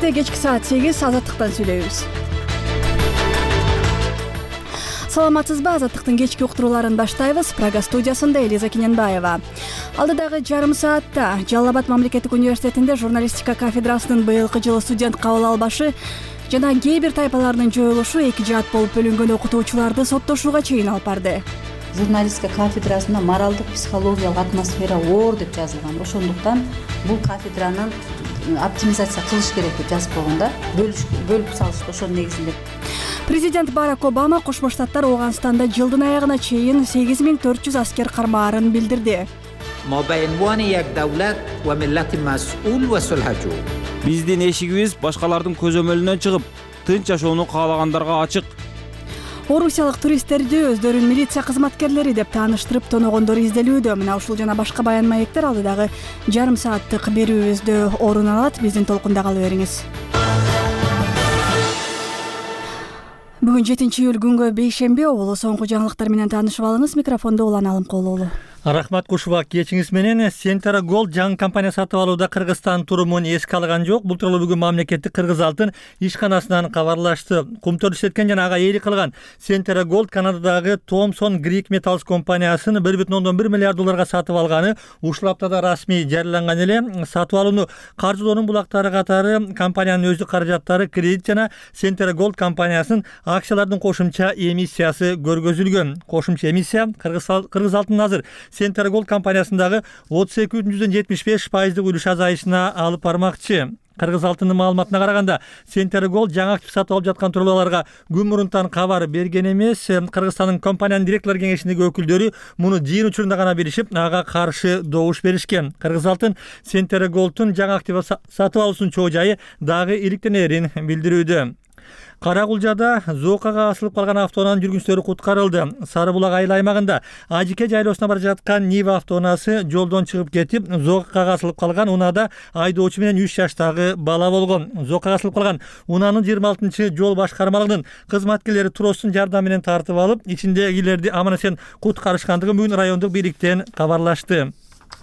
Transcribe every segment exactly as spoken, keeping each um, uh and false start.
Келечекте кечки саат сегиз Азаттыктан сүйлөйбүз. Саламатсызбы? Азаттыктын кечки уктурууларын баштайбыз. Прага студиясында Элиза Кененбаева. Алдыдагы жарым саатта Жалал Абад мамлекеттик университетинде журналистика кафедрасынын быйылкы жылы студент кабыл албашы жана кээ бир тайпалардын жоюлушу эки жаат болуп бөлүнгөн окутуучуларды соттошууга чейин алып барды. Журналистика кафедрасында моралдык психологиялык атмосфера оор деп жазылган. Ошондуктан бул кафедранын оптимизация кылыш керек деп жазып койгон да. Бөлүп салышты ошонун негизинде. Президент Барак Обама Кошмо Штаттар Ооганстанда жылдын аягына чейин сегиз миң төрт жүз аскер кармаарын билдирди. Биздин эшигибиз башкалардын көзөмөлүнөн чыгып, тынч жашоону каалагандарга ачык. Орусиялык туристтерди өздөрүн милиция кызматкерлери деп тааныштырып тоногондор изделүүдө. Мына ушул жана башка баян маектер алдыдагы жарым сааттык берүүбүздө орун алат. Биздин толкунда кала бериңиз. Бүгүн жетинчи июль күнгө бейшемби. Олу соңку жаңылыктар менен таанышып алыңыз. Микрофондо Улан Алымкулуулу. Рахмат Кушубак, кечиңиз менен. Сентера Голд жаңы компания сатып алууда Кыргызстан турумун эске алган жок. Бул тууралуу бүгүн мамлекеттик Кыргыз алтын ишканасынан кабарлашты. Кумтөр иштеткен жана ага ээлик кылган Сентера Голд Канададагы Thomson Greek Metals компаниясын бир бүтүн ондон бир миллиард долларга сатып алганы ушул аптада расмий жарыяланган эле. Сатып алууну каржылоонун булактары катары компаниянын өздүк каражаттары, кредит жана Сентера Голд компаниясынын акциялардын кошумча эмиссиясы көргөзүлгөн. Кошумча эмиссия Кыргыз алтынын азыр Сентера Голд компаниясындагы отуз эки бүтүн жүздөн жетимиш беш пайыздык үлүш азайышына алып бармакчы. Кыргыз алтынын маалыматына караганда, Сентера Голд жаңы актив сатып алып жаткан тууралуу аларга күн мурунтан кабар берген эмес. Кыргызстандын компаниянын директорлор кеңешиндеги өкүлдөрү муну жыйын учурунда гана билишип, ага каршы добуш беришкен. Кыргыз алтын Сентера Голдтун жаңы актив сатып алуусунун чоо жайы дагы иликтенерин билдирүүдө. Карагулжада Зоокага асылып калган автоунаанын жүргүнчүлөрү куткарылды. Сары булак айыл аймагында Ажике жайлоосуна бара жаткан Нива автоунаасы жолдон чыгып кетип, Зоокага асылып калган унаада айдоочу менен үч жаштагы бала болгон. Зоокага асылып калган унаанын жыйырма алтынчы жол башкармалыгынын кызматкерлери тростун жардамы менен тартып алып, ичиндегилерди аман-эсен куткарышкандыгын бүгүн райондук бийликтен кабарлашты.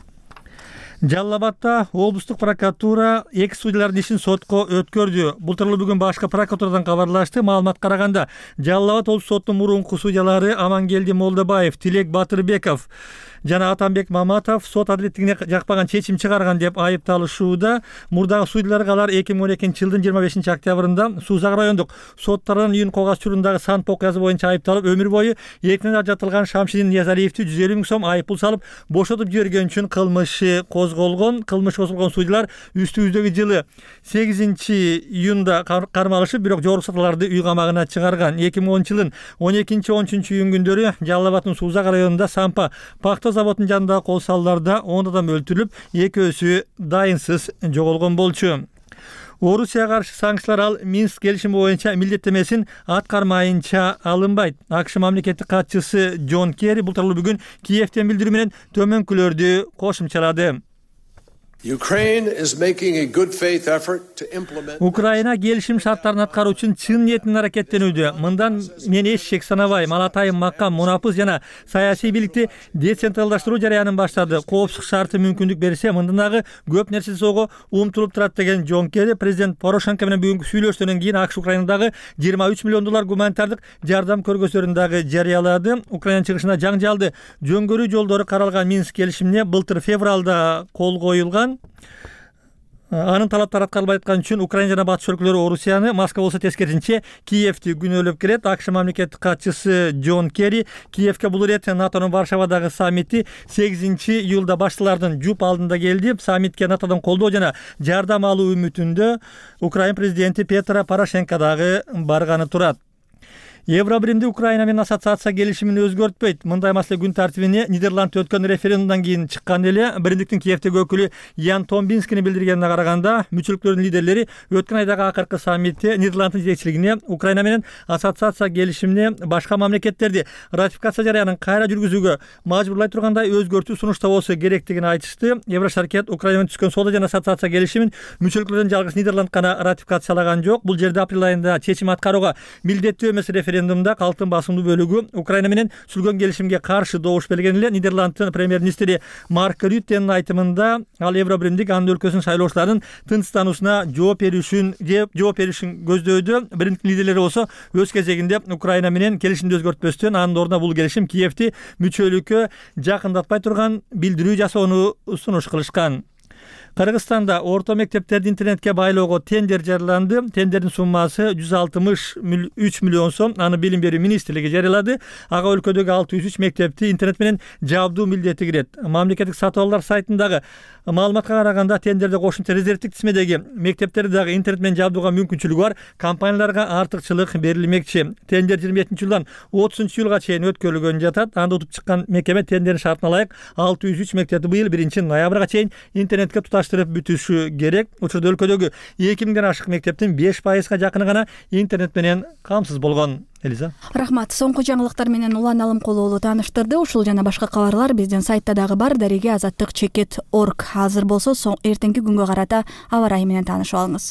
Жалал Абадта облустук прокуратура эки судьялардын ишин сотко өткөрдү. Бул тууралуу бүгүн башкы прокуратурадан кабарлашты. Маалыматка караганда, Жалал Абад облустук соттун мурунку судьялары Амангелди Молдобаев, Тилек Батырбеков жана Атамбек Маматов сот адилеттигине жакпаган чечим чыгарган деп айыпталышууда. Мурдагы судьяларга алар эки миң он экинчи жылдын жыйырма бешинчи октябрында Сузак райондук соттардан үйүн когаз чурундагы сан пок жазы боюнча айыпталып, өмүр бою эркинен ажыратылган Шамшидин Ниязалиевди жүз элүү миң сом айыппул салып, бошотуп жиберген үчүн кылмышы козголгон. Кылмыш козголгон судьялар үстүбүздөгү жылы сегизинчи июнда кармалышып, бирок жогорку соталарды үй камагына чыгарган. эки миң онунчу жылдын он экинчи он үчүнчү июнь күндөрү Жалал Абадтын Сузак районунда Сампа пахта заводунун жанындагы кол салдарда он адам өлтүрүлүп, экөөсү дайынсыз жоголгон болчу. Орусияга каршы санкциялар ал Минск келишими боюнча милдеттемесин аткармайынча алынбайт. АКШ мамлекеттик катчысы Джон Керри бул тууралуу бүгүн Киевтен билдирүү менен төмөнкүлөрдү кошумчалады. Украина келишим шарттарын аткаруу үчүн чын ниетинен аракеттенүүдө. Мындан мен эч шек санабайм. Ал атайын макам, мунапыз жана саясий бийликти децентралдаштыруу жарыянын баштады. Коопсуздук шарты мүмкүндүк берсе, мындан дагы көп нерсе жасоого умтулуп турат деген Джон Керри президент Порошенко менен бүгүнкү сүйлөшүүдөн кийин АКШ Украинадагы жыйырма үч миллион доллар гуманитардык жардам көргөзөрүн дагы жарыялады. Украина чыгышына жаңжалды жөнгөрүү жолдору каралган Минск келишимине былтыр февралда кол коюлган. Анын талаптары аткарылбай аткан үчүн Украина жана батыш өлкөлөрү Орусияны, Москва болсо тескерисинче Киевти күнөөлөп келет. АКШ мамлекеттик катчысы Джон Керри Киевке бул ирет НАТОнун Варшавадагы саммити сегизинчи июлда баштылардын жуп алдында келди. Саммитке НАТОдон колдоо жана жардам алуу үмүтүндө Украина президенти Петро Порошенко дагы барганы турат. Евробиримди Украина менен ассоциация келишимин өзгөртпөйт. Мындай маселе күн тартибине Нидерландта өткөн референдумдан кийин чыккан эле. Биримдиктин Киевтеги өкүлү Ян Томбинскини билдиргенине караганда, мүчөлүктөрдүн лидерлери өткөн айдагы акыркы саммитте Нидерланддын жетекчилигине Украина менен ассоциация келишимине башка мамлекеттерди ратификация жарыянын кайра жүргүзүүгө мажбурлай тургандай өзгөртүү сунуштабоосу керектигин айтышты. Еврошаркет Украина менен түшкөн соода жана ассоциация келишимин мүчөлүктөрдүн жалгыз Нидерланд гана ратификациялаган жок. Бул жерде апрель айында чечим аткарууга милдеттүү эмес референдум референдумда калктын басымдуу бөлүгү Украина менен сүргөн келишимге каршы добуш берген эле. Нидерландтын премьер-министри Марк Рюттенин айтымында ал Евробиримдик анын өлкөсүнүн шайлоочуларынын тынчтануусуна жооп беришин жооп беришин көздөйдү. Биринчи лидерлери болсо өз кезегинде Украина менен келишимди өзгөртпөстөн анын ордуна бул келишим Киевти мүчөлүккө жакындатпай турган билдирүү жасоону сунуш кылышкан. Кыргызстанда орто мектептерди интернетке байлоого тендер жарыяланды. Тендердин суммасы жүз алтымыш үч миллион сом. Аны Билим берүү министрлиги жарыялады. Ага өлкөдөгү алты жүз үч мектепти интернет менен жабдуу милдети кирет. Мамлекеттик сатып алуулар сайтындагы маалыматка караганда тендерде кошумча резервдик тизмедеги мектептерди дагы интернет менен жабдууга мүмкүнчүлүгү бар компанияларга артыкчылык берилмекчи. Тендер жыйырма экинчи жылдан отузунчу жылга чейин өткөрүлгөн жатат. Анда утуп чыккан мекеме тендердин шартына ылайык алты жүз үч мектепти быйыл биринчи ноябрга чейин интернетке туташтырып бүтүшү керек. Учурда өлкөдөгү эки миңден ашык мектептин беш пайызга жакыны гана интернет менен камсыз болгон. Элиза. Рахмат. Соңку жаңылыктар менен Улан Алымкулуулу тааныштырды. Ушул жана башка кабарлар биздин сайтта дагы бар. Дареге азаттык чекит точка орг. Азыр болсо эртеңки күнгө карата аба ырайы менен таанышып алыңыз.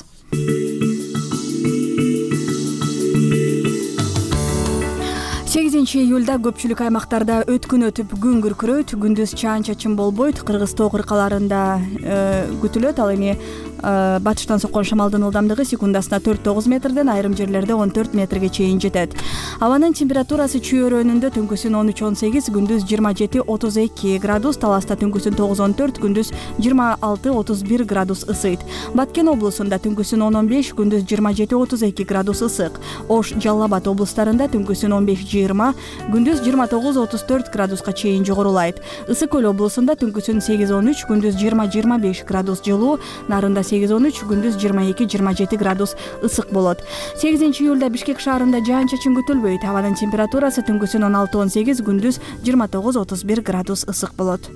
сегизинчи июлда көпчүлүк аймактарда өткүн өтүп күн күркүрөйт, күндүз чаан-чачын болбойт. Кыргыз тоо кыркаларында күтүлөт. Ал эми батыштан соккон шамалдын ылдамдыгы секундасына төрт тогуз метрден, айрым жерлерде он төрт метрге чейин жетет. Абанын температурасы чүйөрөнүндө түнкүсүн он үч он сегиз, күндүз жыйырма жети отуз эки градус, Таласта түнкүсүн тогуз он төрт, күндүз жыйырма алты отуз бир градус ысыйт. Баткен облусунда түнкүсүн он он беш, күндүз жыйырма жети отуз эки градус ысык. Ош, Жалал Абад облустарында түнкүсүн он беш жыйырма, күндүз жыйырма тогуз отуз төрт градуска чейин жогорулайт. Ысык көл облусунда түнкүсүн сегиз он үч, күндүз жыйырма жыйырма беш градус жылуу, Нарында сегиз он үч, күндүз жыйырма эки жыйырма жети градус ысык болот. сегизинчи июлда Бишкек шаарында жаан-чачын күтүлбөйт. Абанын температурасы түнкүсүн он алты он сегиз, күндүз жыйырма тогуз отуз бир градус ысык болот.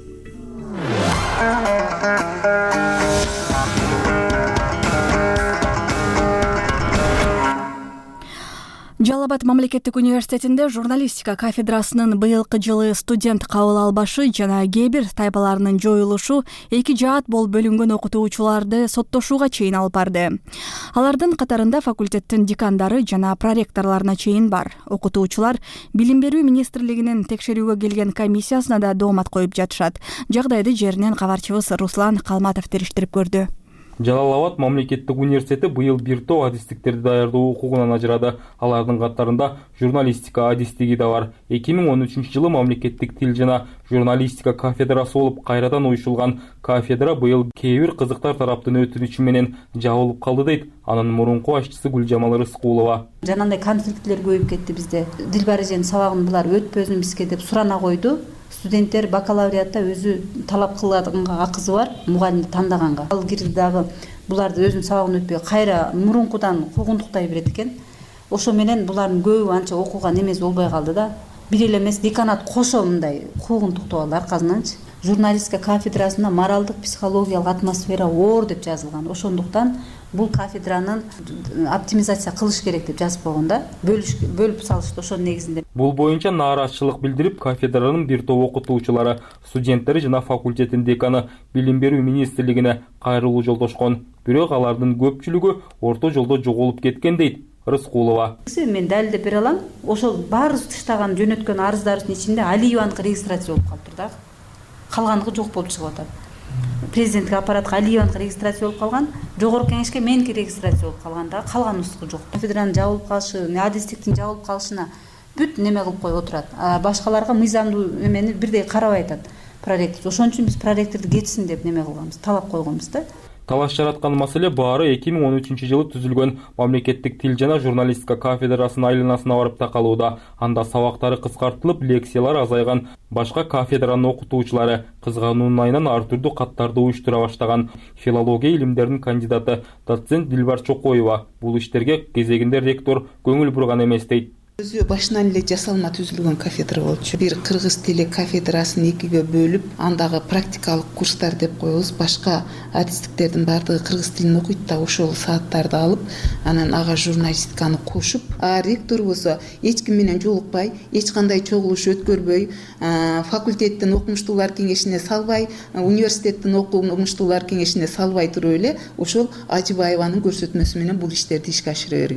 Жалал Абад мамлекеттик университетинде журналистика кафедрасынын быйылкы жылы студент кабыл албашы жана кээ бир тайпаларынын жоюлушу эки жаат болуп бөлүнгөн окутуучуларды соттошууга чейин алып барды. Алардын катарында факультеттин декандары жана проректорлоруна чейин бар. Окутуучулар Билим берүү министрлигинин текшерүүгө келген комиссиясына да доомат коюп жатышат. Жагдайды жеринен кабарчыбыз Руслан Калматов териштирип көрдү. Жалал Абад мамлекеттик университети быйыл бир топ адистиктерди даярдоо укугунан ажырады. Алардын катарында журналистика адистиги да бар. эки миң он үчүнчү жылы мамлекеттик тил жана журналистика кафедрасы болуп кайрадан уюшулган кафедра быйыл кээ бир кызыктар тараптын өтүнүчү менен жабылып калды дейт анын мурунку башчысы Гүлжамал Рыскулова. Жанагындай конфликтлер көбөйүп кетти бизде. Дилбар эженин сабагын булар өтпөсүн бизге деп сурана койду. Студенттер бакалавриатта өзү талап кылганга акызы бар, мугалимди тандаганга. Ал кирди дагы буларды өзүнүн сабагын өтпөй кайра мурункудан куугунтуктай берет экен. Ошо менен булардын көбү анча окууга немес болбой калды да. Бир эле эмес, деканат кошо мындай куугунтуктап алды аркасынанчы. Журналистика кафедрасында моралдык психологиялык атмосфера оор деп жазылган. Ошондуктан бул кафедранын оптимизация кылыш керек деп жазып койгон да. Бөлүп салышты ошонун негизинде. Бул боюнча нааразычылык билдирип, кафедранын бир топ окутуучулары, студенттери жана факультеттин деканы Билим берүү министрлигине кайрылуу жолдошкон. Бирок алардын көпчүлүгү орто жолдо жоголуп кеткен дейт Рыскулова. Мен далилдеп бере алам. Ошол баарыбыз тыштаган жөнөткөн арыздардын ичинде Алиеваныкы регистрация болуп калыптыр да. Калгандыгы жок болуп чыгып атат. Президенттик аппаратка Алиеваныкы регистрация болуп калган, жогорку кеңешке меники регистрация болуп калган да, калганыбыздыкы жок. Кафедранын жабылып калышы, адистиктин жабылып калышына бүт неме кылып коюп отурат. Башкаларга мыйзамдуу эмени бирдей карабай атат проректор. Ошон үчүн биз проректорду кетсин деп неме кылганбыз, талап койгонбуз да. Талаш жараткан маселе баары эки миң он үчүнчү жылы түзүлгөн мамлекеттик тил жана журналистика кафедрасынын айланасына барып такалууда. Анда сабактары кыскартылып, лекциялар азайган. Башка кафедранын окутуучулары кызгануунун айынан ар түрдүү каттарды уюштура баштаган. Филология илимдеринин кандидаты доцент Дилбар Чокоева бул иштерге кезегинде ректор көңүл бурган эмес дейт. Өзү башынан эле жасалма түзүлгөн кафедра болчу. Бир кыргыз тили кафедрасын экиге бөлүп, андагы практикалык курстар деп коебуз. Башка адистиктердин баардыгы кыргыз тилин окуйт да, ошол сааттарды алып, анан ага журналистиканы кошуп, а ректор болсо эч ким менен жолукпай, эч кандай чогулуш өткөрбөй, факультеттин окумуштуулар кеңешине салбай, университеттин окумуштуулар кеңешине салбай туруп эле ошол Ажыбаеванын көрсөтмөсү менен бул иштерди ишке ашыра берген.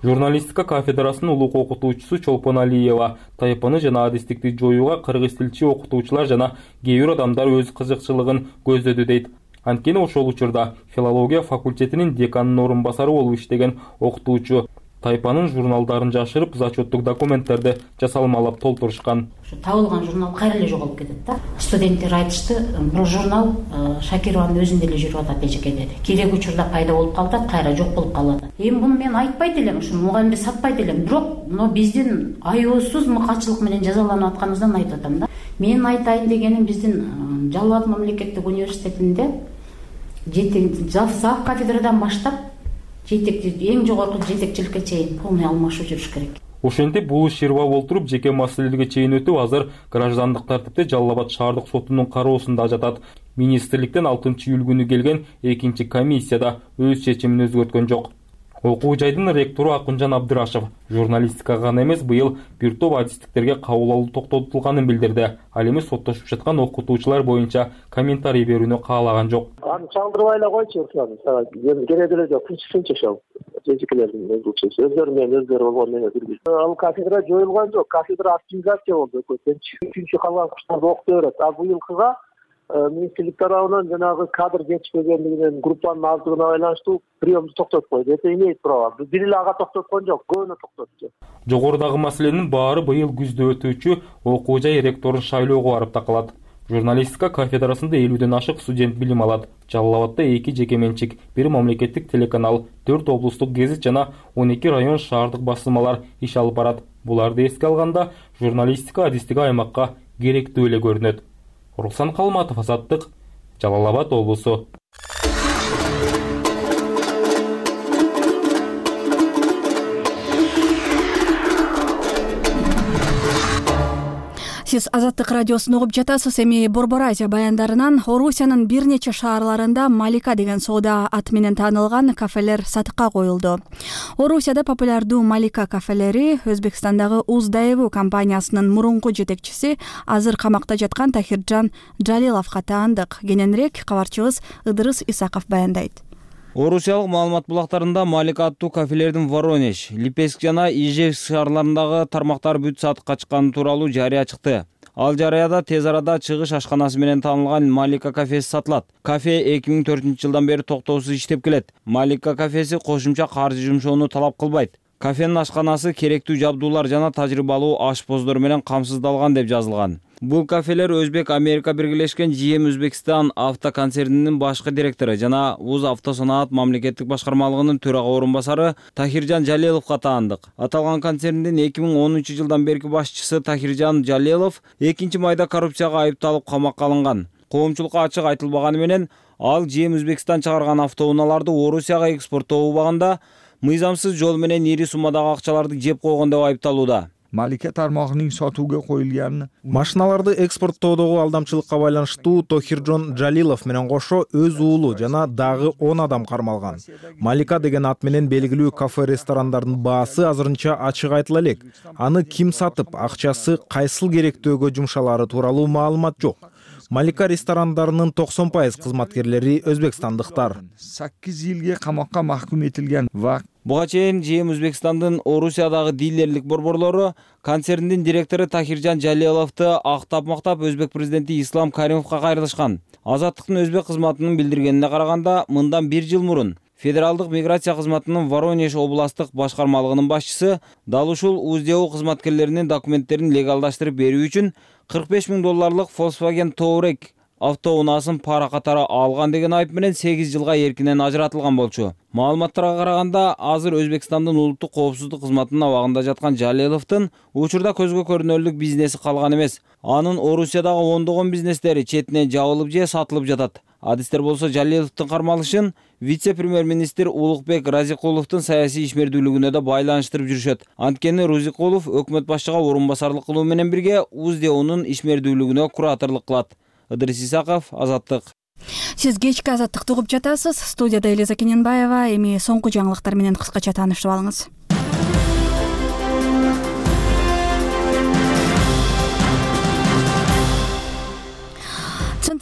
Журналистика кафедрасынын улук окутуучусу Чолпон Алиева тайпаны жана адистикти жоюуга кыргыз тилчи окутуучулар жана кээ бир адамдар өз кызыкчылыгын көздөдү дейт. Анткени ошол учурда филология факультетинин деканынын орун басары болуп иштеген окутуучу тайпанын журналдарын жашырып, зачеттик документтерди жасалмалап толтурушкан. Табылган журнал кайра эле жоголуп кетет да. Студенттер айтышты, бул журнал Шакированын өзүндө эле жүрүп атат эжеке деди. Керек учурда пайда болуп калат, кайра жок болуп калат. Эми буну мен айтпайт элем, ушу мугалимди сатпайт элем, бирок мына биздин аюусуз мыкаачылык менен жазаланып атканыбыздан айтып атам да. Мен айтайын дегеним, биздин Жалал абад мамлекеттик университетинде жетек зав кафедрадан баштап жетек эң жогорку жетекчиликке чейин полный алмашуу жүрүш керек. Ошентип бул иш ирбап олтуруп жеке маселелерге чейин өтүп, азыр граждандык тартипте Жалал абад шаардык сотунун кароосунда жатат. Министрликтен алтынчы июль күнү келген экинчи комиссияда өз чечимин өзгөрткөн жок. Окуу жайдын ректору Акынжан Абдырашев журналистикага гана эмес, быйыл бир топ адистиктерге кабыл алуу токтотулганын билдирди. Ал эми соттошуп жаткан окутуучулар боюнча комментарий берүүнү каалаган жок. Аны чалдырбай эле койчу, керек эле жок, тынчсынчы ошол. Жежекелердин өзгөчөсү өздөрү менен өздөрү болгон менен бир. Ал кафедра жоюлган жок, кафедра оптимизация болду. Үчүнчү калган куштарды окута берет. А быйылкыга министрлик тарабынан жанагы кадр жетишпегендигинен группанын аздыгына байланыштуу приемду токтотуп койду. Это имеет право. Бир эле ага токтоткон жок, көбүнө токтотту. Жогорудагы маселенин баары быйыл күздө өтүүчү окуу жай ректорун шайлоого барып такалат. Журналистика кафедрасында элүүдөн ашык студент билим алат. Жалал абадда эки жеке менчик, бир мамлекеттик телеканал, төрт облустук гезит жана он эки район шаардык басылмалар иш алып барат. Буларды эске алганда журналистика адистиги аймакка керектүү эле көрүнөт. Руслан Калматов, Азаттык, Жалал абад облусу. Сиз Азаттык радиосун угуп жатасыз. Эми Борбор Азия баяндарынан Орусиянын бир нече шаарларында Малика деген соода аты менен таанылган кафелер сатыкка коюлду. Орусияда популярдуу Малика кафелери Өзбекстандагы Уздаеву компаниясынын мурунку жетекчиси азыр камакта жаткан Тахиржан Жалиловго таандык. Кененирээк кабарчыбыз Ыдырыс Исаков баяндайт. Орусиялык маалымат булактарында Малика аттуу кафелердин Воронеж, Липецк жана Ижевск шаарларындагы тармактар бүт сатыкка чыкканы тууралуу жарыя чыкты. Ал жарыяда тез арада чыгыш ашканасы менен таанылган Малика кафеси сатылат. Кафе эки миң төртүнчү жылдан бери токтоосуз иштеп келет. Малика кафеси кошумча каржы жумшоону талап кылбайт. Кафенин ашканасы керектүү жабдуулар жана тажрыйбалуу ашпоздор менен камсыздалган деп жазылган. Бул кафелер Өзбек Америка биргелешкен Джи Эм Өзбекстан автоконцернинин башкы директору жана Уз автосанаат мамлекеттик башкармалыгынын төрага орун басары Тахиржан Жалиловго таандык. Аталган концерндин эки миң онунчу жылдан берки башчысы Тахиржан Жалилов экинчи майда коррупцияга айыпталып камакка алынган. Коомчулукка ачык айтылбаганы менен ал Джи Эм Өзбекстан чыгарган автоунааларды Орусияга экспорттоо убагында мыйзамсыз жол менен ири суммадагы акчаларды жеп койгон деп айыпталууда. Малика тармагынын сатууга коюлганын машиналарды экспорттоодогу алдамчылыкка байланыштуу Тохиржон Жалилов менен кошо өз уулу жана дагы он адам кармалган. Малика деген ат менен белгилүү кафе-ресторандардын баасы азырынча ачык айтыла элек. Аны ким сатып, акчасы кайсыл керектөөгө жумшалары тууралуу маалымат жок. Малика ресторандарынын токсон пайыз кызматкерлери өзбекстандыктар. саккиз жылга камакка махкум этилген. Буга чейин Джи Эм Өзбекстандын Орусиядагы дилерлик борборлору концерндин директору Тахиржан Жалиловду актап-мактап Өзбек президенти Ислам Каримовго кайрылышкан. Азаттыктын өзбек кызматынын билдиргенине караганда, мындан бир жыл мурун Федералдык миграция кызматынын Воронеж областтык башкармалыгынын башчысы дал ушул Уздеу кызматкерлеринин документтерин легалдаштырып берүү үчүн кырк беш миң долларлык Volkswagen Touareg автоунаасын пара катары алган деген айып менен сегиз жылга эркинен ажыратылган болчу. Маалыматтарга караганда, азыр Өзбекстандын улуттук коопсуздук кызматынын абагында жаткан Жалиловдун учурда көзгө көрүнөрлүк бизнеси калган эмес. Анын Орусиядагы ондогон бизнестери четинен жабылып же сатылып жатат. Адистер болсо Жалиловдун кармалышын вице-премьер-министр Улукбек Разикуловдун саясий ишмердүүлүгүнө да байланыштырып жүрүшөт. Анткени Разикулов өкмөт башчыга орун басарлык кылуу менен бирге Уздеунун ишмердүүлүгүнө кураторлук кылат. Ыдырыс Исаков, Азаттык. Сиз кечки Азаттыкты угуп жатасыз. Студияда Элиза Кененбаева. Эми соңку жаңылыктар менен кыскача таанышып алыңыз.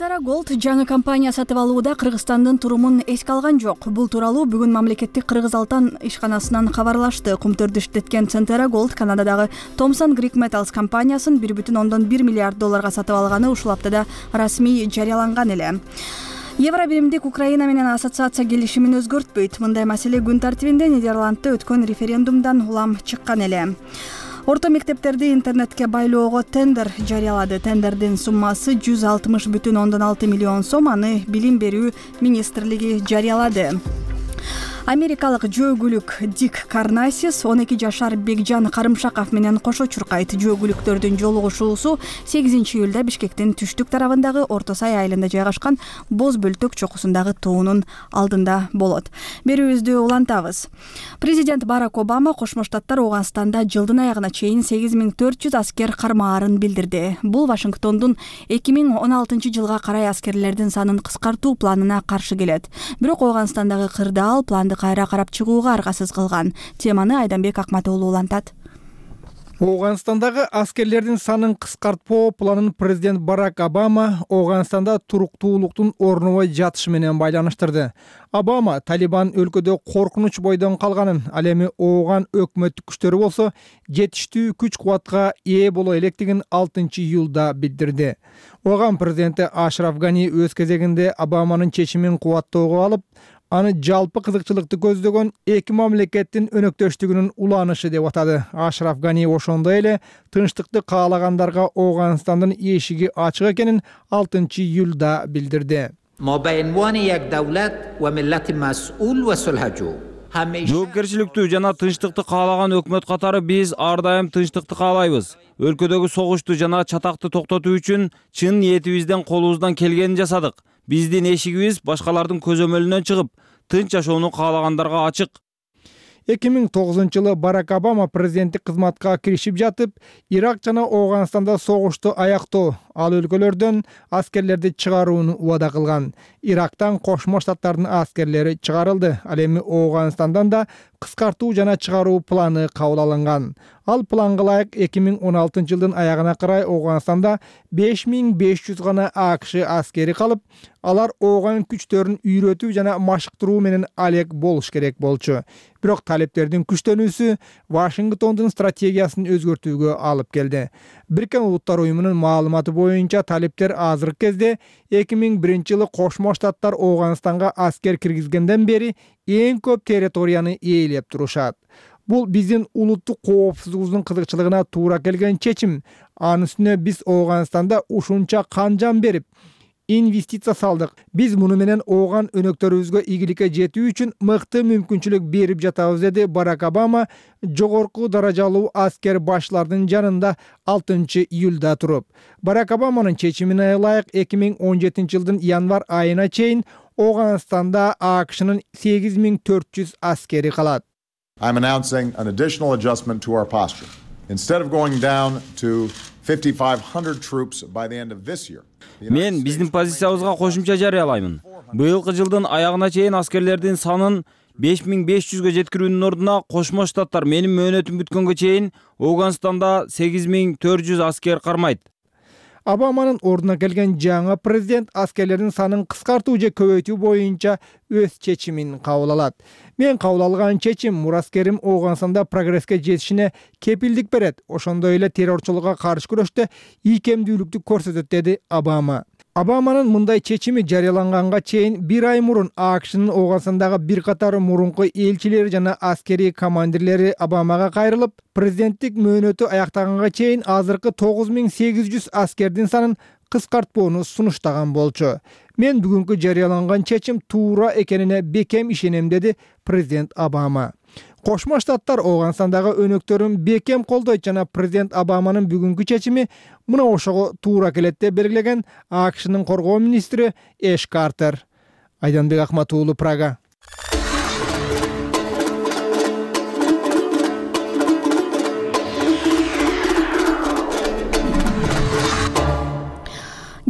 Centara Gold жаңы компания сатып алууда Кыргызстандын турумун эске алган жок. Бул тууралуу бүгүн мамлекеттик Кыргыз Алтын ишканасынан кабарлашты. Кумтөрдү иштеткен Centara Gold Канададагы Thomson Greek Metals компаниясын бир бүтүн ондон бир миллиард долларга сатып алганы ушул аптада расмий жарыяланган эле. Евро биримдик Украина менен ассоциация келишимин өзгөртпөйт. Мындай маселе күн тартибинде Нидерландта өткөн референдумдан улам чыккан эле. Орто мектептерди интернетке байлоого тендер жарыялады. Тендердин суммасы жүз алтымыш бүтүн ондон алты миллион сом, аны Билим берүү министрлиги жарыялады. Америкалык жөөгүлүк Дик Карнасис он эки жашар Бекжан Карымшаков менен кошо чуркайт. Жөөгүлүктөрдүн жолугушуусу сегизинчи июлда Бишкектин түштүк тарабындагы Орто Сай айылында жайгашкан Боз бөлтөк чокусундагы тоонун алдында болот. Берүүбүздү улантабыз. Президент Барак Обама Кошмо Штаттар Ооганстанда жылдын аягына чейин сегиз миң төрт жүз аскер кармаарын билдирди. Бул Вашингтондун эки миң он алтынчы жылга карай аскерлердин санын кыскартуу планына каршы келет. Бирок Ооганстандагы кырдаал планды кайра карап чыгууга аргасыз кылган. Теманы Айданбек Акматоğlu улантат. Ооганстандагы аскерлердин санын кыскартпоо планын президент Барак Обама Ооганстанда туруктуулуктун орнубой жатышы менен байланыштырды. Обама Талибан өлкөдө коркунуч бойдон калганын, ал эми Ооган өкмөттүк күчтөрү болсо жетиштүү күч кубатка ээ боло электигин алтынчы июлда билдирди. Ооган президенти Ашраф Гани өз кезегинде Обаманын чечимин кубаттоого алып, аны жалпы кызыкчылыкты көздөгөн эки мамлекеттин өнөктөштүгүнүн уланышы деп атады. Ашраф Гани ошондой эле тынчтыкты каалагандарга Ооганстандын эшиги ачык экенин алтынчы июлда билдирди. Жоопкерчиликтүү жана тынчтыкты каалаган өкмөт катары биз ар дайым тынчтыкты каалайбыз. Өлкөдөгү согушту жана чатакты токтотуу үчүн чын ниетибизден колубуздан келгенин жасадык. Биздин эшигибиз башкалардын көзөмөлүнөн чыгып, тынч жашоону каалагандарга ачык. эки миң тогузунчу жылы Барак Обама президенттик кызматка киришип жатып, Ирак жана Ооганстанда согушту аяктоо, ал өлкөлөрдөн аскерлерди чыгарууну убада кылган. Ирактан Кошмо Штаттардын аскерлери чыгарылды. Ал эми Ооганстандан да кыскартуу жана чыгаруу планы кабыл алынган. Ал планга ылайык эки миң он алтынчы жылдын аягына карай Ооганстанда беш миң беш жүз гана АКШ аскери калып, алар Ооган күчтөрүн үйрөтүү жана машыктыруу менен алек болуш керек болчу. Бирок талептердин күчтөнүүсү Вашингтондун стратегиясын өзгөртүүгө алып келди. Бириккен Улуттар уюмунун маалыматы боюнча талептер азыркы кезде эки миң биринчи жылы Кошмо Штаттар Ооганстанга аскер киргизгенден бери эң көп территорияны ээлеп турушат. Бул биздин улуттук коопсуздугубуздун кызыкчылыгына туура келген чечим. Анын үстүнө биз Ооганстанда ушунча канжан берип, инвестиция салдык. Биз муну менен Ооган өнөктөрүбүзгө ийгиликке жетүү үчүн мыкты мүмкүнчүлүк берип жатабыз, деди Барак Обама жогорку даражалуу аскер башлардын жанында алтынчы июлда туруп. Барак Обаманын чечимине ылайык эки миң он жетинчи жылдын январь айына чейин Ооганстанда АКШнын сегиз миң төрт жүз аскери калат. I'm announcing an additional adjustment to our posture. Instead of going down to fifty-five hundred troops by the end of this year. Мен биздин позициябызга кошумча жарыялаймын. Быйылкы жылдын аягына чейин аскерлердин санын беш миң беш жүзгө жеткирүүнүн ордуна Кошмо Штаттар менин мөөнөтүм бүткөнгө чейин Ооганстанда сегиз миң төрт жүз аскер кармайт. Обаманын ордуна келген жаңы президент аскерлердин санын кыскартуу же көбөйтүү боюнча өз чечимин кабыл алат. Мен кабыл алган чечим мураскерим Ооганстанда прогресске жетишине кепилдик берет. Ошондой эле террорчулукка каршы күрөштө ийкемдүүлүктү көрсөтөт, деди Обама. Обаманын мындай чечими жарыяланганга чейин бир ай мурун АКШнын Ооганстандагы бир катар мурунку элчилери жана аскери командирлери Обамага кайрылып, президенттик мөөнөтү аяктаганга чейин азыркы тогуз миң сегиз жүз аскердин санын кыскартпоону сунуштаган болчу. Мен бүгүнкү жарыяланган чечим туура экенине бекем ишенем, деди президент Обама. Кошмо Штаттар Ооганстандагы өнөктөрүн бекем колдойт жана президент Обаманын бүгүнкү чечими мына ошого туура келет деп белгилеген АКШнын коргоо министри Эш Картер. Айданбек Акматоğlu, Прага.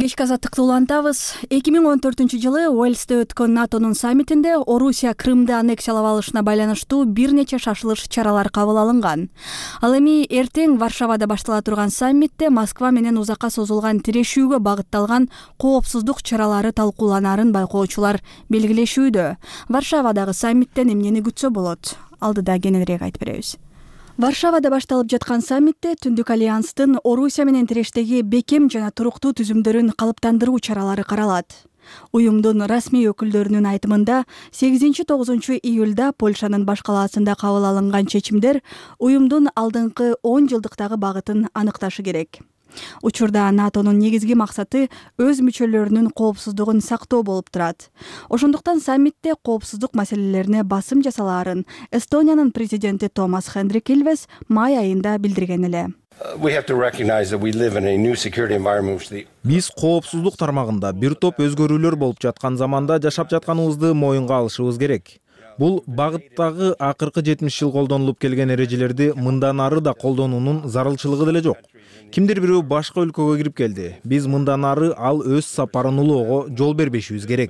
кечки азаттыкты улантабыз. эки миң он төртүнчү жылы Уэльсте өткөн натонун саммитинде Орусия Крымды аннексиялап алышына байланыштуу бир нече шашылыш чаралар кабыл алынган. Ал эми эртең Варшавада баштала турган саммитте Москва менен узакка созулган тирешүүгө багытталган коопсуздук чаралары талкууланарын байкоочулар белгилешүүдө. Варшавадагы саммиттен эмнени күтсө болот? Алдыда кененирээк айтып беребиз. Варшавада башталып жаткан саммитте Түндүк альянстын Орусия менен тирештеги бекем жана туруктуу түзүмдөрүн калыптандыруу чаралары каралат. Уюмдун расмий өкүлдөрүнүн айтымында сегизинчи тогузунчу июлда Польшанын баш калаасында кабыл алынган чечимдер уюмдун алдыңкы он жылдыктагы багытын аныкташы керек. Учурда натонун негизги максаты өз мүчөлөрүнүн коопсуздугун сактоо болуп турат. Ошондуктан саммитте коопсуздук маселелерине басым жасалаарын Эстониянын президенти Томас Хендрик Илвес май айында билдирген эле. Биз коопсуздук тармагында бир топ өзгөрүүлөр болуп жаткан заманда жашап жатканыбызды моюнга алышыбыз керек. Бул багыттагы акыркы жетимиш жыл колдонулуп келген эрежелерди мындан ары да колдонуунун зарылчылыгы деле жок. Кимдир бирөө башка өлкөгө кирип келди. Биз мындан ары ал өз сапарын улоого жол бербешибиз керек.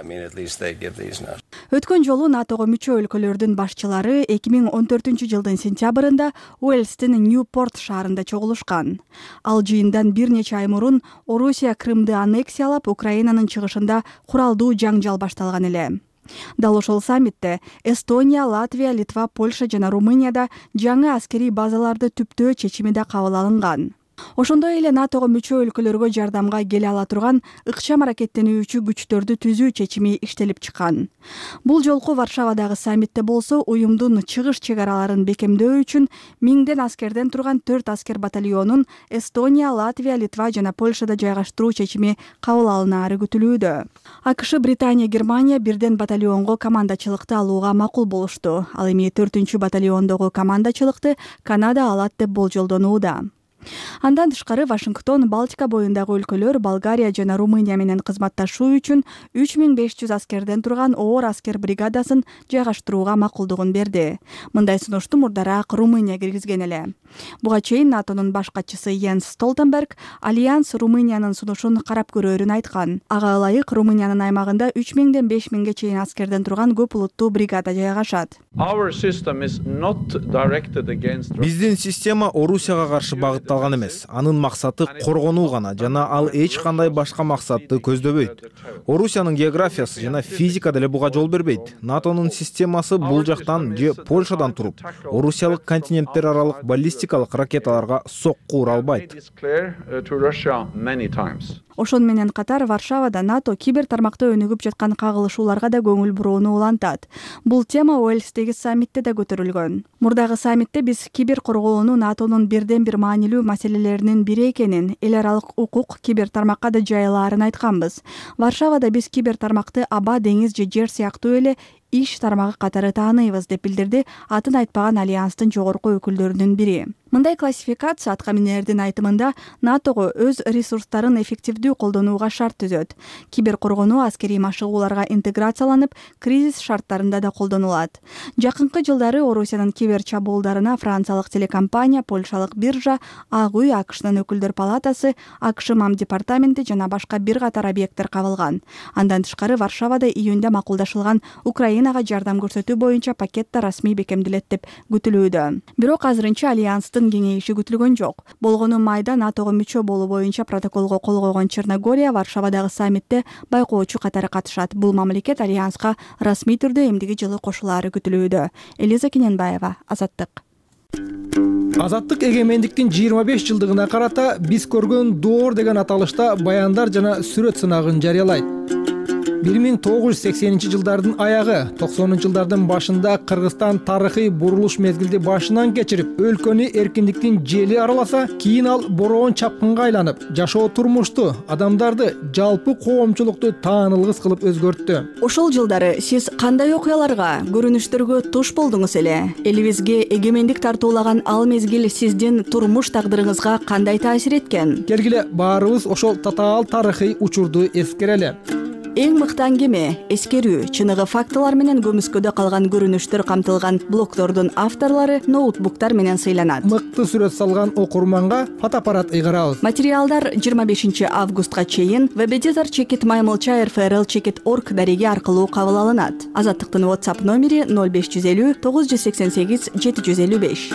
Өткөн жолу натого мүчө өлкөлөрдүн башчылары эки миң он төртүнчү жылдын сентябрында Уэльстин Ньюпорт шаарында чогулушкан. Ал жыйындан бир нече ай мурун Орусия Крымды аннексиялап, Украинанын чыгышында куралдуу жаңжал башталган эле. Дал ошол саммитте Эстония, Латвия, Литва, Польша жана Румынияда жаңы аскерий базаларды түптөө чечими да кабыл алынган. Ошондой эле натого мүчө өлкөлөргө жардамга келе ала турган ыкчам аракеттенүүчү күчтөрдү түзүү чечими иштелип чыккан. Бул жолку Варшавадагы саммитте болсо уюмдун чыгыш чек араларын бекемдөө үчүн миңден аскерден турган төрт аскер батальонун Эстония, Латвия, Литва жана Польшада жайгаштыруу чечими кабыл алынаары күтүлүүдө. АКШ, Британия, Германия бирден батальонго командачылыкты алууга макул болушту. Ал эми төртүнчү батальондогу командачылыкты Канада алат деп болжолдонууда. Андан тышкары Вашингтон Балтика боюндагы өлкөлөр Болгария жана Румыния менен кызматташуу үчүн үч миң беш жүз аскерден турган оор аскер бригадасын жайгаштырууга макулдугун берди. Мындай сунушту мурдараак Румыния киргизген эле. Буга чейин натонун баш катчысы Йенс Столтенберг Альянс Румыниянын сунушун карап көрөөрүн айткан. Ага ылайык Румыниянын аймагында үч миңден беш миңге чейин аскерден турган көп улуттуу бригада жайгашат. Биздин система Орусияга каршы багытталган эмес. Анын максаты коргонуу гана жана ал эч кандай башка максатты көздөбөйт. Орусиянын географиясы жана физика деле буга жол бербейт. натонун системасы бул жактан же Польшадан туруп, орусиялык континенттер аралык баллистикалык ракеталарга сокку ура албайт. Ошон менен катар Варшавада НАТО кибер тармакта өнүгүп жаткан кагылышууларга да көңүл бурууну улантат. Бул тема Уэльстеги саммитте да көтөрүлгөн. Мурдагы саммитте биз кибер коргоону натонун бирден бир маанилүү маселелеринин бири экенин, эл аралык укук кибер тармакка да жайылаарын айтканбыз. Варшавада биз кибер тармакты аба, деңиз же жер сыяктуу эле иш тармагы катары тааныйбыз деп билдирди атын айтпаган альянстын жогорку өкүлдөрүнүн бири. Мындай классификация атка минердин айтымында натого өз ресурстарын эффективдүү колдонууга шарт түзөт. Кибер коргонуу аскерий машыгууларга интеграцияланып, кризис шарттарында да колдонулат. Жакынкы жылдары Орусиянын кибер чабуулдарына франциялык телекомпания, польшалык биржа, Ак үй, АКШнын өкүлдөр палатасы, АКШ мам департаменти жана башка бир катар объекттер кабылган. Андан тышкары Варшавада июнда макулдашылган Украинага жардам көрсөтүү боюнча пакет да расмий бекемделет деп күтүлүүдө. Бирок азырынча альянстын кеңейиши күтүлгөн жок. Болгону майда натого мүчө болуу боюнча протоколго кол койгон Черногория Варшавадагы саммитте байкоочу катары катышат. Бул мамлекет альянска расмий түрдө эмдиги жылы кошулаары күтүлүүдө. Элиза Кененбаева, Азаттык. Азаттык эгемендиктин жыйырма беш жылдыгына карата биз көргөн доор деген аталышта баяндар жана сүрөт сынагын жарыялайт. бир миң тогуз жүз сексенинчи жылдардын аягы, токсонунчу жылдардын башында Кыргызстан тарыхый бурулуш мезгилди башынан кечирип, өлкөнү эркиндиктин жели араласа, кийин ал бороон чапкынга айланып, жашоо турмушту, адамдарды, жалпы коомчулукту таанылгыс кылып өзгөрттү. Ошол жылдары сиз кандай окуяларга, көрүнүштөргө туш болдуңуз эле? Элибизге эгемендик тартуулаган ал мезгил сиздин турмуш тагдырыңызга кандай таасир эткен? Келгиле баарыбыз ошол татаал тарыхый учурду эскерели. Эң мыкты аңгеме, эскерүү, чыныгы фактылар менен көмүскөдө калган көрүнүштөр камтылган блогтордун авторлору ноутбуктар менен сыйланат. Мыкты сүрөт салган окурманга фотоаппарат ыйгарабыз. Материалдар жыйырма бешинчи августка чейин вебедитор чекит маймылча эр эф эр эл чекит орг дареги аркылуу кабыл алынат. Азаттыктын WhatsApp номери ноль беш жүз элүү тогуз жүз сексен сегиз жети жүз элүү беш.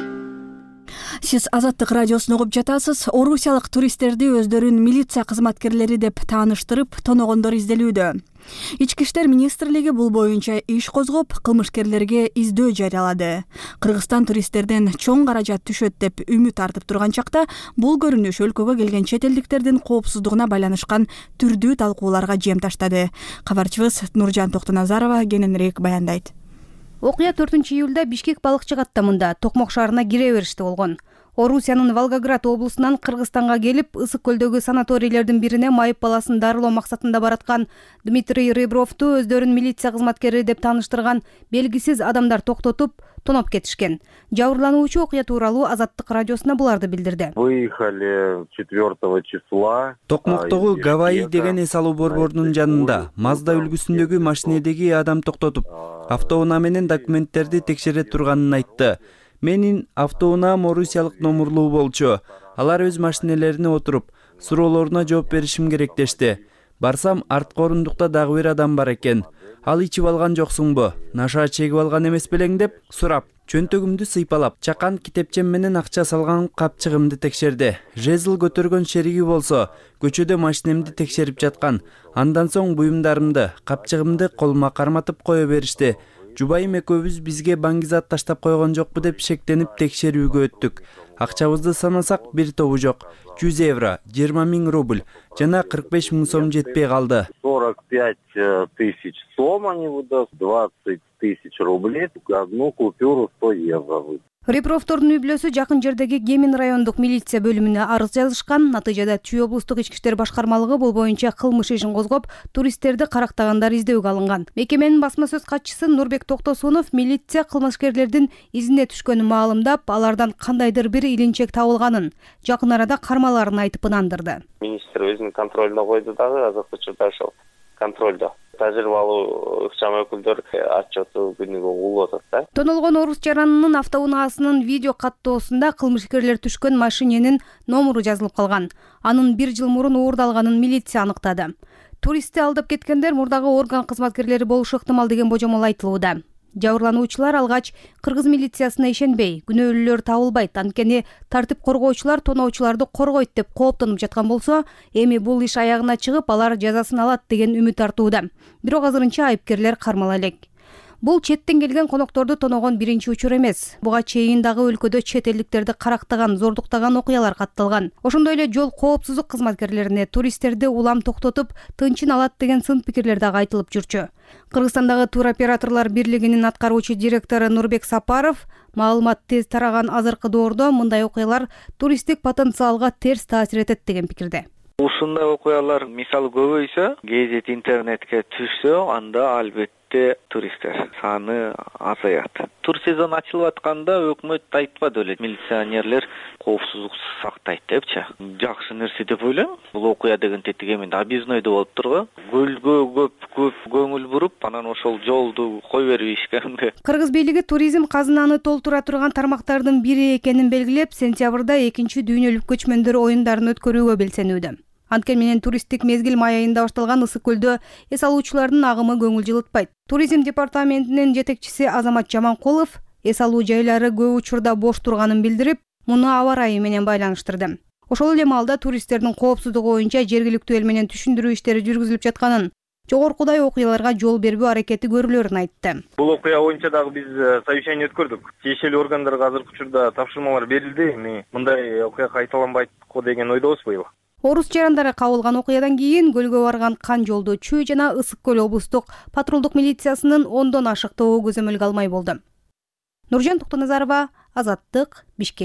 Сиз Азаттык радиосун угуп жатасыз. Орусиялык туристтерди өздөрүн милиция кызматкерлери деп тааныштырып, тоногондор изделүүдө. Ички иштер министрлиги бул боюнча иш козгоп, кылмышкерлерге издөө жарыялады. Кыргызстан туристтерден чоң каражат түшөт деп үмүт артып турган чакта бул көрүнүш өлкөгө келген чет элдиктердин коопсуздугуна байланышкан түрдүү талкууларга жем таштады. Кабарчыбыз Нуржан Токтоназарова кененирээк баяндайт. Окуя төртүнчү июлда Бишкек балыкчы каттамында Токмок шаарына кире бериште болгон. Орусиянын Волгоград облусунан Кыргызстанга келип, Ысык көлдөгү санаторийлердин бирине майып баласын дарылоо максатында бараткан Дмитрий Ребровду өздөрүн милиция кызматкери деп тааныштырган белгисиз адамдар токтотуп, тоноп кетишкен. Жабырлануучу окуя тууралуу Азаттык радиосуна буларды билдирди. Выехали четвёртого числа. Токмоктогу Гавайи деген эс алуу борборунун жанында Мазда үлгүсүндөгү машинедеги адам токтотуп, автоунаа менен документтерди текшере турганын айтты. Менин автоунаам орусиялык номурлуу болчу. Алар өз машинелерине отуруп, суроолоруна жооп беришим керек дешти. Барсам, арткы орундукта дагы бир адам бар экен. Ал ичип алган жоксуңбу? Наша чегип алган эмес белең деп сурап, чөнтөгүмдү сыйпалап, чакан китепчем менен акча салган капчыгымды текшерди. Жезл көтөргөн шериги болсо, көчөдө машинемди текшерип жаткан. Андан соң буюмдарымды, капчыгымды колума карматып кое беришти. Жубайым экөөбүз бизге баңгизат таштап койгон жокпу деп шектенип текшерүүгө өттүк. Акчабызды санасак бир тобу жок. жүз евро, жыйырма миң рубль жана кырк беш миң сом жетпей калды. сорок пять тысяч сом они выдают, двадцать тысяч рублей, одну купюру сто евро выдают. Ребровдордун үй-бүлөсү жакын жердеги Кемин райондук милиция бөлүмүнө арыз жазышкан. Натыйжада Чүй облустук ички иштер башкармалыгы бул боюнча кылмыш ишин козгоп, туристтерди карактагандар издөөгө алынган. Мекеменин басма сөз катчысы Нурбек Токтосунов милиция кылмышкерлердин изине түшкөнүн маалымдап, алардан кандайдыр бир илинчек табылганын, жакын арада кармаларын айтып ынандырды. Министр өзүнүн контролуна койду дагы, азыркы учурда ошол контролдо. Тажрыйбалуу ыкчам өкүлдөр отчету күнүгө угулуп атат да. Тонолгон орус жаранынын автоунаасынын видео каттоосунда кылмышкерлер түшкөн машиненин номуру жазылып калган. Анын бир жыл мурун уурдалганын милиция аныктады. Туристти алдап кеткендер мурдагы орган кызматкерлери болушу ыктымал деген божомол айтылууда. Жабырлануучулар алгач кыргыз милициясына ишенбей, күнөөлүүлөр табылбайт, анткени тартип коргоочулар тоноочуларды коргойт деп кооптонуп жаткан болсо, эми бул иш аягына чыгып, алар жазасын алат деген үмүт артууда. Бирок азырынча айыпкерлер кармала элек. Бул четтен келген конокторду тоногон биринчи учур эмес. Буга чейин дагы өлкөдө чет элдиктерди карактаган, зордуктаган окуялар катталган. Ошондой эле жол коопсуздук кызматкерлерине туристтерди улам токтотуп, тынчын алат деген сын пикирлер дагы айтылып жүрчү. Кыргызстандагы туроператорлор бирлигинин аткаруучу директору Нурбек Сапаров маалымат тез тараган азыркы доордо мындай окуялар туристтик потенциалга терс таасир этет деген пикирде. Ушундай окуялар мисалы көбөйсө, гезит интернетке түшсө, анда албетте туристтер саны азаят. Тур сезон ачылып атканда өкмөт айтпады эле милиционерлер коопсуздук сактайт депчи. Жакшы нерсе деп ойлойм. Бул окуя деген тетиги эми объезднойдо болуп тургу. Көлгө көп көп көңүл буруп, анан ошол жолду кой беришкен. Кыргыз бийлиги туризм казынаны толтура турган тармактардын бири экенин белгилеп, сентябрда экинчи дүйнөлүк көчмөндөр оюндарын өткөрүүгө белсенүүдө. Анткени менен туристтик мезгил май айында башталган Ысык көлдө эс алуучулардын агымы көңүл жылытпайт. Туризм департаментинин жетекчиси Азамат Жаманкулов эс алуу жайлары көп учурда бош турганын билдирип, муну аба ырайы менен байланыштырды. Ошол эле маалда туристтердин коопсуздугу боюнча жергиликтүү эл менен түшүндүрүү иштери жүргүзүлүп жатканын, жогоркудай окуяларга жол бербөө аракети көрүлөрүн айтты. Бул окуя боюнча дагы биз совещание өткөрдүк. Тиешелүү органдарга азыркы учурда тапшырмалар берилди. Эми мындай окуя кайталанбайт го деген ойдобуз быйыл. Орус жарандары кабылган окуядан кийин көлгө барган Кан жолду Чүй жана Ысык көл облустук патрулдук милициясынын ондон ашык тобу көзөмөлгө алмай болду. Нуржан Токтоназарова, Азаттык, Бишкек.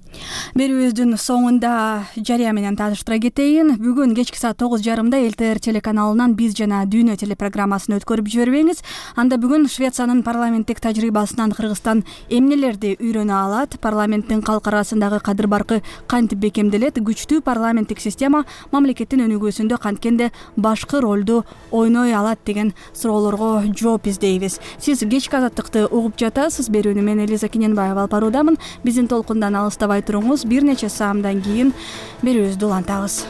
Берүүбүздүн соңунда жарыя менен тааныштыра кетейин. Бүгүн кечки саат тогуз жарымда эл тэ эр телеканалынан биз жана дүйнө телепрограммасын өткөрүп жибербеңиз. Анда бүгүн Швециянын парламенттик тажрыйбасынан Кыргызстан эмнелерди үйрөнө алат, парламенттин калк арасындагы кадыр баркы кантип бекемделет, күчтүү парламенттик система мамлекеттин өнүгүүсүндө канткенде башкы ролду ойной алат деген суроолорго жооп издейбиз. Сиз кечки азаттыкты угуп жатасыз. Берүүнү мен Элиза Кененбаева алып баруудамын. Биздин толкундан алыстабай туруңуз. Бир нече саамдан кийин берүүбүздү улантабыз.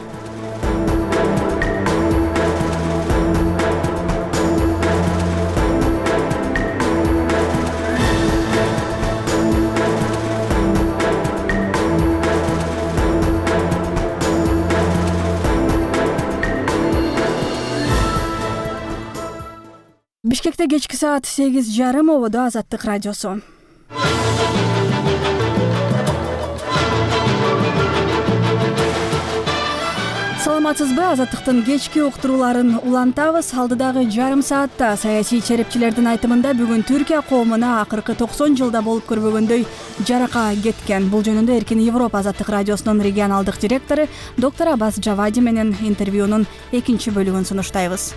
Бишкекте кечки саат сегиз жарым, ободо Азаттык радиосу. Саламатсызбы? Азаттыктын кечки уктурууларын улантабыз. Алдыдагы жарым саатта саясий черепчилердин айтымында бүгүн Түркия коомуна акыркы токсон жылда болуп көрбөгөндөй жарака кеткен. Бул жөнүндө Эркин Европа Азаттык радиосунун регионалдык директору доктор Аббас Джавади менен интервьюнун экинчи бөлүгүн сунуштайбыз.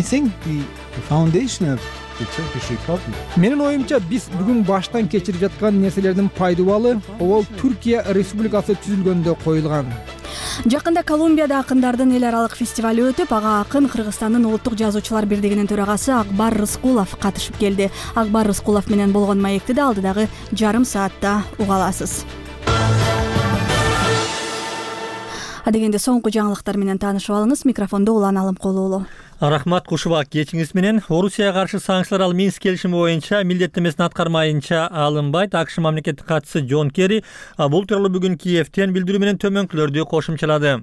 Менин оюмча, биз бүгүн баштан кечирип жаткан нерселердин пайдубалы ол Түркия Республикасы түзүлгөндө коюлган. Жакында Колумбияда акындардын эл аралык фестивали өтүп, ага акын Кыргызстандын улуттук жазуучулар бирдигинин төрагасы Акбар Рыскулов катышып келди. Акбар Рыскулов менен болгон маекти да алдыдагы жарым саатта уга аласыз. Адегенде соңку жаңылыктар менен таанышып алыңыз. Микрофондо Улан Алымкулуулу. Рахмат Кушубак, кечиңиз менен. Орусияга каршы санкциялар Минск келишими боюнча милдеттемесин аткармайынча алынбайт. АКШ мамлекеттик катчысы Джон Керри бул тууралуу бүгүн Киевтен билдирүү менен төмөнкүлөрдү кошумчалады.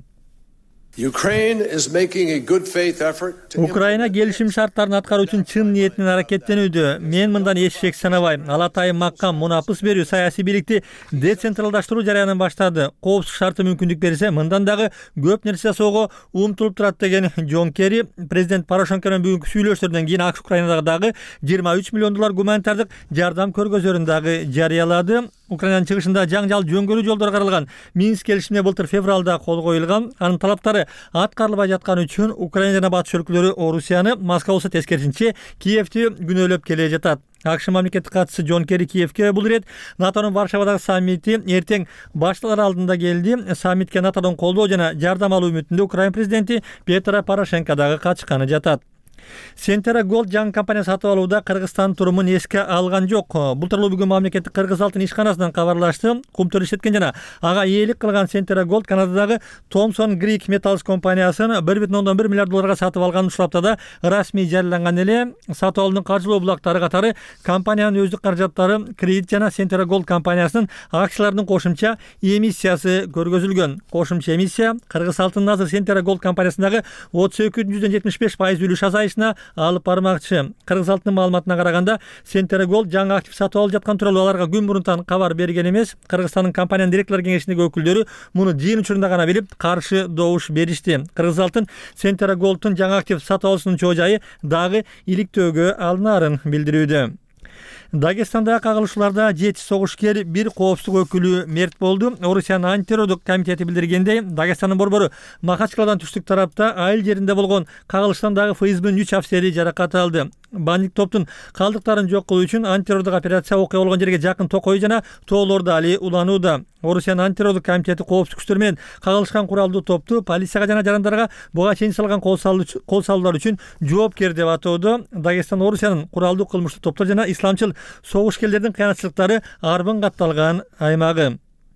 Украина келишим шарттарын аткаруу үчүн чын ниетинен аракеттенүүдө. Мен мындан эч шек санабайм. Ал Атайын маккам мунапыс берүү саясий бийликти децентралдаштыруу жарыянын баштады. Коопсуздук шарты мүмкүндүк берсе, мындан дагы көп нерсе жасоого умтулуп турат деген Джон Керри президент Порошенко менен бүгүнкү сүйлөшүүлөрдөн кийин АКШ Украинадагы дагы жыйырма үч миллион доллар гуманитардык жардам көргөзөрүн дагы жарыялады. Украинанын чыгышында жаңжал жөнгөрүү жолдор каралган. Минск келишимине былтыр февралда кол коюлган. Анын талаптары аткарылбай жатканы үчүн Украина жана батыш өлкөлөрү Орусияны, Москва болсо тескерисинче Киевти күнөөлөп келе жатат. АКШ мамлекеттик катчысы Джон Керри Киевке бул ирет НАТОнун Варшавадагы саммити эртең башталар алдында келди. Саммитке НАТОдон колдоо жана жардам алуу үмүтүндө Украина президенти Петро Порошенко дагы катышканы жатат. Сентера Голд жаңы компания сатып алууда Кыргызстан турумун эске алган жок. Бул тууралуу бүгүн мамлекеттик кыргыз алтын ишканасынан кабарлашты. Кумтөр иштеткен жана ага ээлик кылган Сентера Голд Канададагы Thomson Greek Metals компаниясын бир бүтүн ондон бир миллиард долларга сатып алганын ушул аптада расмий жарыяланган эле. Сатып алуунун каржылоо булактары катары компаниянын өздүк каражаттары, кредит жана Сентера Голд компаниясынын акцияларынын кошумча эмиссиясы көргөзүлгөн. Кошумча эмиссия Кыргыз алтынын азыр Сентера Голд компаниясындагы отуз эки жүздөн жетимиш беш пайыз үлүш азайышына алып бармакчы. Кыргыз алтынын маалыматына караганда, Сентера Голд жаңы актив сатып алып жаткан тууралуу аларга күн мурунтан кабар берген эмес. Кыргызстандын компаниянын директорлор кеңешиндеги өкүлдөрү муну жыйын учурунда гана билип, каршы добуш беришти. Кыргыз алтын Сентера Голдтун жаңы актив сатып алуусунун чоо жайы дагы иликтөөгө алынаарын билдирүүдө. Дагестанда кагылышууларда жети согушкер, бир коопсуздук өкүлү мерт болду. Орусиянын антитеррорлук комитети билдиргендей, Дагестандын борбору Махачкаладан түштүк тарапта айыл жеринде болгон кагылыштан дагы ФСБнын үч офицери жаракат алды. Бандит топтун калдыктарын жок кылуу үчүн антитеррорлук операция окуя болгон жерге жакын Токой жана тоолордо али уланууда. Орусиянын антитеррорлук комитети коопсуздук күчтөр менен кагылышкан куралдуу топту полицияга жана жарандарга буга чейин салган кол салуулар үчүн жоопкер деп атоодо. Дагестан Орусиянын куралдуу кылмыштуу топтор жана исламчыл согушкерлердин кыянатчылыктары арбын катталган аймагы.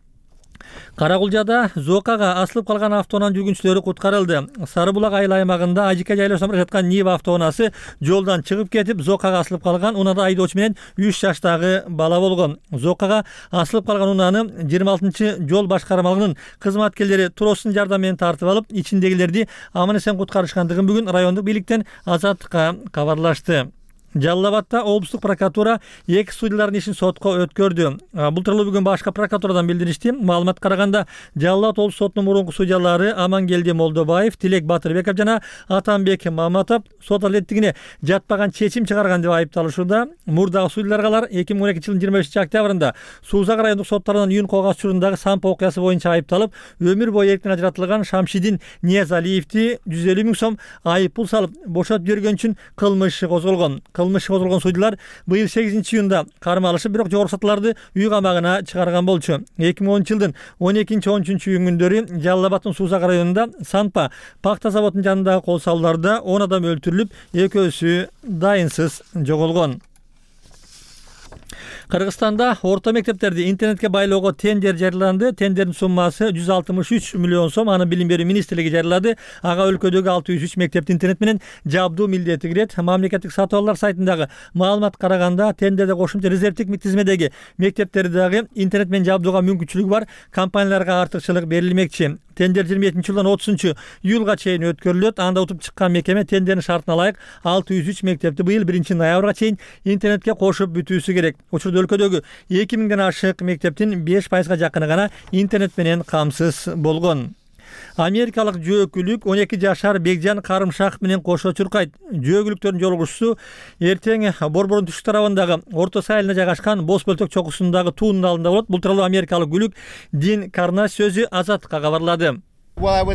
Карагулжада Зокага асылып калган автоунаанын жүргүнчүлөрү куткарылды. Сары булак айыл аймагында Ажика жайлашып жаткан Нива автоунаасы жолдон чыгып кетип, Зокага асылып калган. Унада айдоочу менен үч жаштагы бала болгон. Зокага асылып калган унааны жыйырма алтынчы жол башкармалыгынын кызматкерлери тростун жардамы менен тартып алып, ичиндегилерди аман эсен куткарышкандыгын бүгүн райондук бийликтен Азаттыкка кабарлашты. Жалал Абадта облустук прокуратура эки судьялардын ишин сотко өткөрдү. Бул тууралуу бүгүн башкы прокуратурадан билдиришти. Маалыматка караганда Жалал Абад облустук сотунун мурунку судьялары Амангелди Молдобаев, Тилек Батырбеков жана Атамбек Маматов сот адилеттигине жатпаган чечим чыгарган деп айыпталышууда. Мурдагы судьяларга алар эки миң он экинчи жылдын жыйырма бешинчи октябрында Суузак райондук соттарынан үйүн когаз учурундагы сампа окуясы боюнча айыпталып, өмүр бою эрктен ажыратылган Шамшидин Ниязалиевди жүз элүү миң сом айып пул салып бошотуп жиберген үчүн кылмыш козголгон. Кылмыш козголгон судьялар быйыл сегизинчи июнда кармалышып, бирок жогорку соттолорду үй камагына чыгарган болчу. эки миң онунчу жылдын он экинчи он үчүнчү күндөрү Жалал Абадтын Суузак районунда Санпа пахта заводунун жанындагы кол салууларда он адам өлтүрүлүп, экөөсү дайынсыз жоголгон. Кыргызстанда орто мектептерди интернетке байлоого тендер жарыяланды. Тендердин суммасы жүз алтымыш үч миллион сом. Аны Билим берүү министрлиги жарыялады. Ага өлкөдөгү алты жүз үч мектепти интернет менен жабдуу милдети кирет. Мамлекеттик сатып алуулар сайтындагы маалымат караганда, тендерде кошумча резервдик тизмедеги мектептерди дагы интернет менен жабдууга мүмкүнчүлүгү бар компанияларга артыкчылык берилмекчи. Тендер жыйырма экинчи жылдын отузунчу июлга чейин өткөрүлөт. Анда утуп чыккан мекеме тендердин шартына ылайык алты жүз үч мектепти быйыл биринчи ноябрга чейин интернетке кошуп бүтүүсү керек. Учурда өлкөдөгү эки миңден ашык мектептин беш пайызга жакыны гана интернет менен камсыз болгон. Америкалык жөөкүлүк он эки жашар Бекжан Карымшаков менен кошо чуркайт. Жөөкүлүктөрдүн жолугушуусу эртең Борбордун түштүк тарабындагы Орто Сайылына жайгашкан Боз Бөлтөк чокусундагы туунун алдында болот. Бул тууралуу америкалык күлүк Дин Карнас сөзү Азаттыкка кабарлады. Well,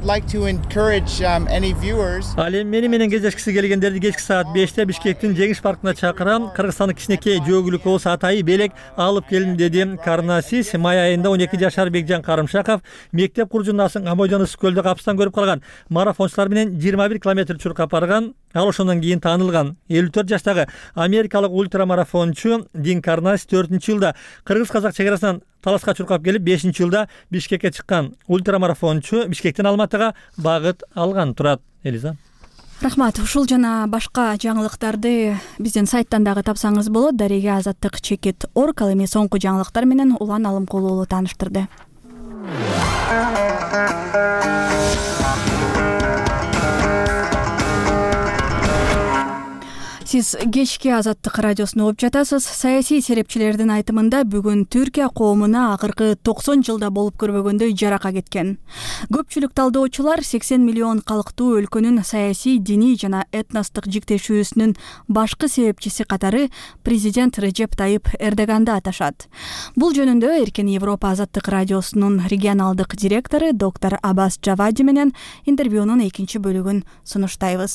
um, Ал эми мени менен кездешкиси келгендерди кечки саат беште Бишкектин Жеңиш паркына чакырам. Кыргызстандын кичинекей жөөкүлүк болсо Атайы белек алып келдим деди Карнасис. Май айында он эки жашар Бекжан Карымшаков мектеп куржундасың Амойжан ысык көлдө капыстан көрүп калган марафончулар менен жыйырма бир километр чуркап барган. Ал ошондон кийин таанылган. элүү төрт жаштагы америкалык ультрамарафончу Дин Карнас төртүнчү жылда кыргыз-казак чегарасынан Таласка чуркап келип, бешинчи жылда Бишкекке чыккан. Ультрамарафончу Бишкектен Алматыга багыт алган турат. Элиза. Рахмат. Ушул жана башка жаңылыктарды биздин сайттан дагы тапсаңыз болот. Дарега Азаттык чекит орг. Ал эми соңку жаңылыктар менен Улан Алымкулуу уулу тааныштырды. Сиз кечки Азаттык радиосуну угуп жатасыз. Саясий серепчилердин айтымында бүгүн Түркия коомуна акыркы токсон жылда болуп көрбөгөндөй жарака кеткен. Көпчүлүк талдоочулар сексен миллион калктуу өлкөнүн саясий, диний жана этностук жиктешүүсүнүн башкы себепчиси катары президент Режеп Тайып Эрдоганды аташат. Бул жөнүндө Эркен Европа Азаттык радиосунун регионалдык директору доктор Аббас Джавади менен интервьюнун экинчи бөлүгүн сунуштайбыз.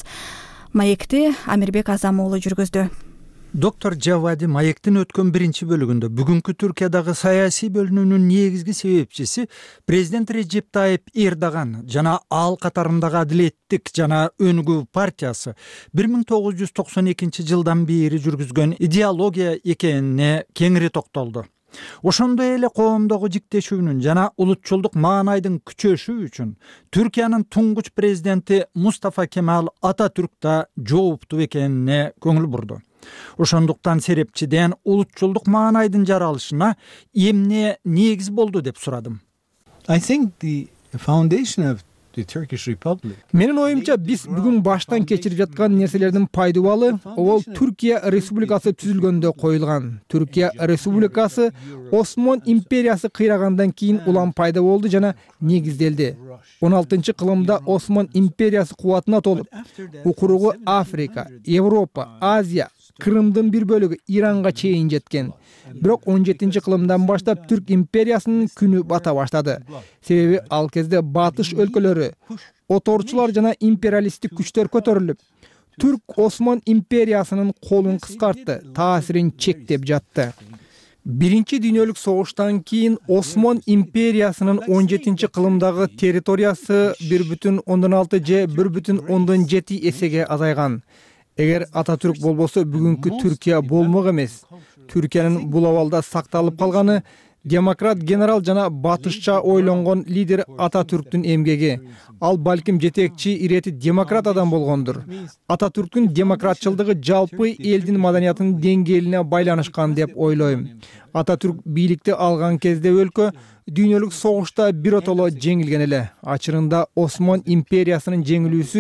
Маекти Амирбек Азам уулу жүргүздү. Доктор Джавади, маектин өткөн биринчи бөлүгүндө бүгүнкү Түркиядагы саясий бөлүнүүнүн негизги себепчиси президент Режеп Тайып Эрдоган жана ал катарындагы Адилеттик жана Өнүгүү партиясы бир миң тогуз жүз токсон экинчи жылдан бери жүргүзгөн идеология экенине кеңири токтолду. Ошондой эле коомдогу жиктешүүнүн жана улутчулдук маанайдын күчөшү үчүн Түркиянын туңгуч президенти Мустафа Кемал Ататүрк да жооптуу экенине көңүл бурду. Ошондуктан серепчиден улутчулдук маанайдын жаралышына эмне негиз болду деп сурадым. I think the foundation of the Turkish Republic. Менин оюмча биз бүгүн баштан кечирип жаткан нерселердин пайдубалы ол Түркия Республикасы түзүлгөндө коюлган. Түркия Республикасы Осман империясы кыйрагандан кийин улам пайда болду жана негизделди. он алтынчы кылымда Осман империясы кубатына толуп, укуругу Африка, Европа, Азия, Крымдын бир бөлүгү Иранга чейин жеткен. Бирок он жетинчи кылымдан баштап Түрк империясынын күнү бата баштады. Себеби ал кезде батыш өлкөлөрү, оторчулар жана империалисттик күчтөр көтөрүлүп, Түрк Осман империясынын колун кыскартты, таасирин чектеп жатты. Биринчи дүйнөлүк согуштан кийин Осман империясынын он жетинчи кылымдагы территориясы бир бүтүн ондон алты же бир бүтүн ондон жети эсеге азайган. Эгер Ататүрк болбосо бүгүнкү Түркия болмок эмес. Түркиянын бул абалда сакталып калганы демократ генерал жана батышча ойлонгон лидер Ататүрктүн эмгеги. Ал балким жетекчи ирети демократ адам болгондур. Ататүрктүн демократчылдыгы жалпы элдин маданиятынын деңгээлине байланышкан деп ойлойм. Ататүрк бийликти алган кезде өлкө дүйнөлүк согушта биротоло жеңилген эле. Ачырында Осман империясынын жеңилүүсү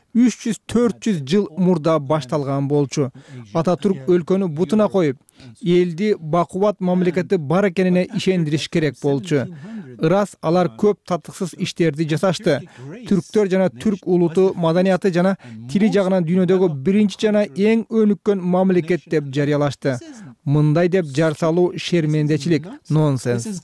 үч жүз төрт жүз жыл мурда башталган болчу. Ататүрк өлкөнү бутуна коюп, элди бакубат мамлекети бар экенине ишендириш керек болчу. Ырас алар көп татыксыз иштерди жасашты. Түрктөр жана түрк улуту маданияты жана тили жагынан дүйнөдөгү биринчи жана эң өнүккөн мамлекет деп жарыялашты. Мындай деп жар салуу шермендечилик, нонсенс.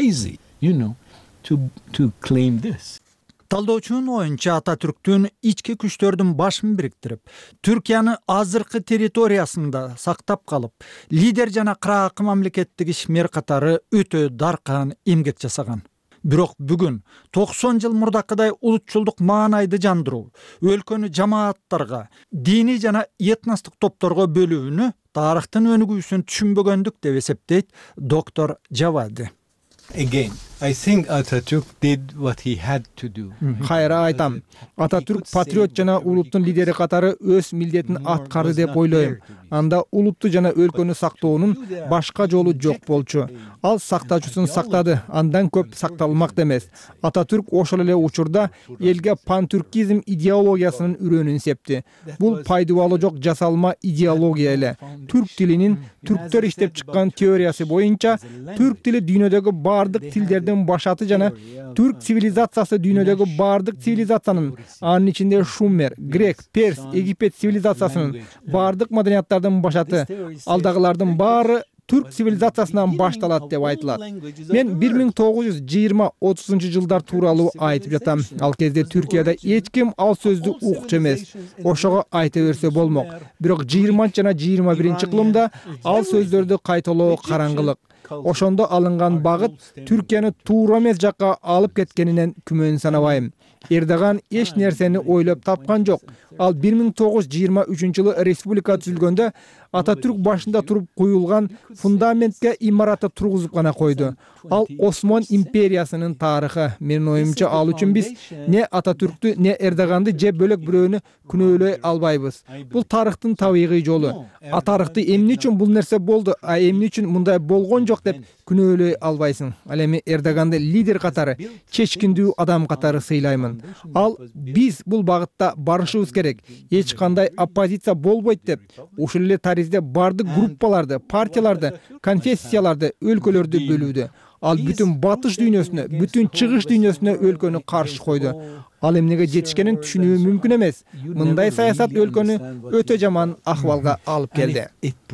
Талдоочунун оюнча Ататүрктүн ички күчтөрдүн башын бириктирип, Түркияны азыркы территориясында сактап калып, лидер жана кыракы мамлекеттик ишмер катары өтө даркан эмгек жасаган. Бирок бүгүн токсон жыл мурдакыдай улутчулдук маанайды жандыруу, өлкөнү жамааттарга, диний жана этностук топторго бөлүүнү тарыхтын өнүгүүсүн түшүнбөгөндүк деп эсептейт доктор Жавади. Again, I think Atatürk did what he had to do. Кайра айтам, Ататүрк патриот жана улуттун лидери катары өз милдетин аткарды деп ойлойм. Анда улутту жана өлкөнү сактоонун башка жолу жок болчу. Ал сактачусын сактады, андан көп сакталмак эмес. Ататүрк ошол эле учурда элге пантүркизм идеологиясынын үрөнүн септи. Бул пайдубалы жок жасалма идеология эле. Түрк тилинин түрктөр иштеп чыккан теориясы боюнча түрк тили дүйнөдөгү бардык тилдердин башаты жана түрк цивилизациясы дүйнөдөгү бардык цивилизациянын, анын ичинде Шумер, Грек, Перс, Египет цивилизациясынын бардык маданияттардын башаты. Алдагылардын баары түрк цивилизациясынан башталат деп айтылат. Мен бир миң тогуз жүз жыйырма отузунчу жылдар тууралуу айтып жатам. Ал кезде Түркияда эч ким ал сөздү укчу эмес. Ошого айта берсе болмок. Бирок жыйырманчы жана жыйырма биринчи кылымда ал сөздөрдү кайталоо караңгылык. Ошондо алынган багыт Түркияны туура эмес жакка алып кеткенинен күмөн санабайм. Эрдоган эч нерсени ойлоп тапкан жок. Ал бир миң тогуз жүз жыйырма үчүнчү жылы республика түзүлгөндө Ататүрк башында туруп куюлган фундаментке имаратты тургузуп гана койду. Ал Осман империясынын тарыхы. Менин оюмча ал үчүн биз не Ататүрктү, не Эрдоганды же бөлөк бирөөнү күнөөлөй албайбыз. Бул тарыхтын табигый жолу. А тарыхты эмне үчүн бул нерсе болду, а эмне үчүн мындай болгон жок деп күнөөлөй албайсың. Ал эми Эрдоганды лидер катары, чечкиндүү адам катары сыйлаймын. Ал биз бул багытта барышыбыз керек. Эч кандай оппозиция болбойт деп, ушул эле таризде бардык группаларды, партияларды, конфессияларды, өлкөлөрдү бөлүүдө. Ал бүтүн батыш дүйнөсүнө, бүтүн чыгыш дүйнөсүнө өлкөнү каршы койду. Ал эмнеге жетишкенин түшүнүү мүмкүн эмес. Мындай саясат өлкөнү өтө жаман акыбалга алып келди.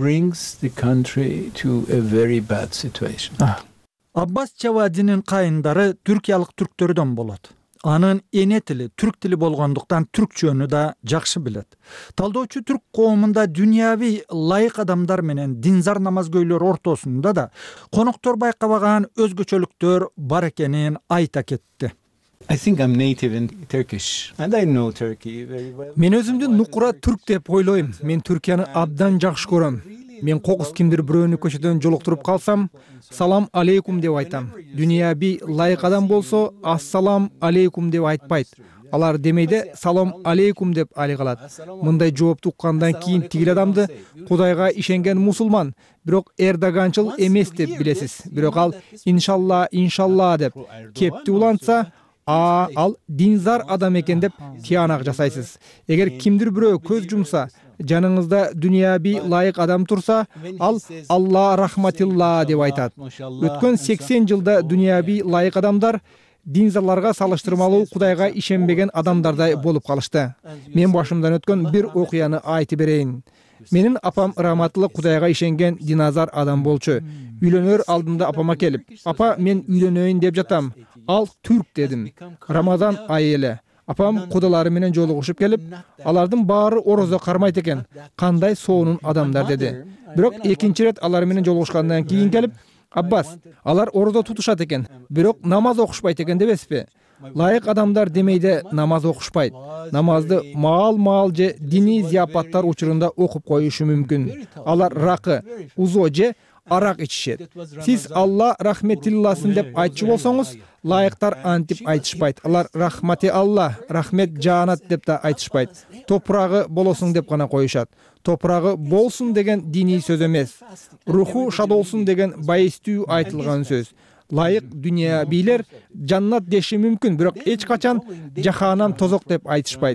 Аббас Жавадинин кайындары түркиялык түрктөрдөн болот. Анын эне тили түрк тили болгондуктан түркчөнү да жакшы билет. Талдоочу түрк коомунда дүйнөви лайык адамдар менен динзар намазгөйлөр ортосунда да коноктор байкабаган өзгөчөлүктөр бар экенин айта кетти. I think I'm native in Turkish and I know Turkey very well. Мен өзүмдү нукура түрк деп ойлойм. Мен Түркияны абдан жакшы көрөм. Мен кокус кимдир бирөөнү көчөдөн жолуктуруп калсам, салам алейкум деп айтам. Дүйнөви лайык адам болсо, ассалам алейкум деп айтпайт. Алар демейде салам алейкум деп али калат. Мындай жоопту уккандан кийин тигил адамды Кудайга ишенген мусулман, бирок Эрдоганчыл эмес деп билесиз. Бирок ал иншалла, иншалла деп кепти улантса, а ал динзар адам экен деп тиянак жасайсыз. Эгер кимдир бирөө көз жумса, жаныңызда дүйнөви лайык адам турса, ал Алла рахматилла деп айтат. Өткөн сексен жылда дүйнөви лайык адамдар динзарларга салыштырмалуу Кудайга ишенбеген адамдардай болуп калышты. Мен башымдан өткөн бир окуяны айтып берейин. Менин апам раматтылы Кудайга ишенген диназар адам болчу. Үйлөнөр алдында апама келип, апа мен үйлөнөйүн деп жатам. Ал түрк дедим. Рамазан айы эле. Апам кудалары менен жолугушуп келип, алардын баары орозо кармайт экен. Кандай соонун адамдар деди. Бирок экинчи рет алар менен жолугушкандан кийин келип, Аббас, алар орозо тутушат экен, бирок намаз окушпайт экен дебеспи? Лайык адамдар демейде намаз окушпайт. Намазды маал-маал же диний зияпаттар учурунда окуп коюшу мүмкүн. Алар ракы, узо же арак ичишет. Сиз Алла рахметилласын деп айтчу болсоңуз, лайыктар антип айтышпайт. Алар рахмати Алла, рахмет жанат деп да айтышпайт. Топурагы болосуң деп гана коюшат. Топурагы болсун деген диний сөз эмес. Руху шадолсун деген байыстуу айтылган сөз. Лайык дүйнөбилер жаннат деши мүмкүн, бирок эч качан жаханам тозок деп айтышпайт.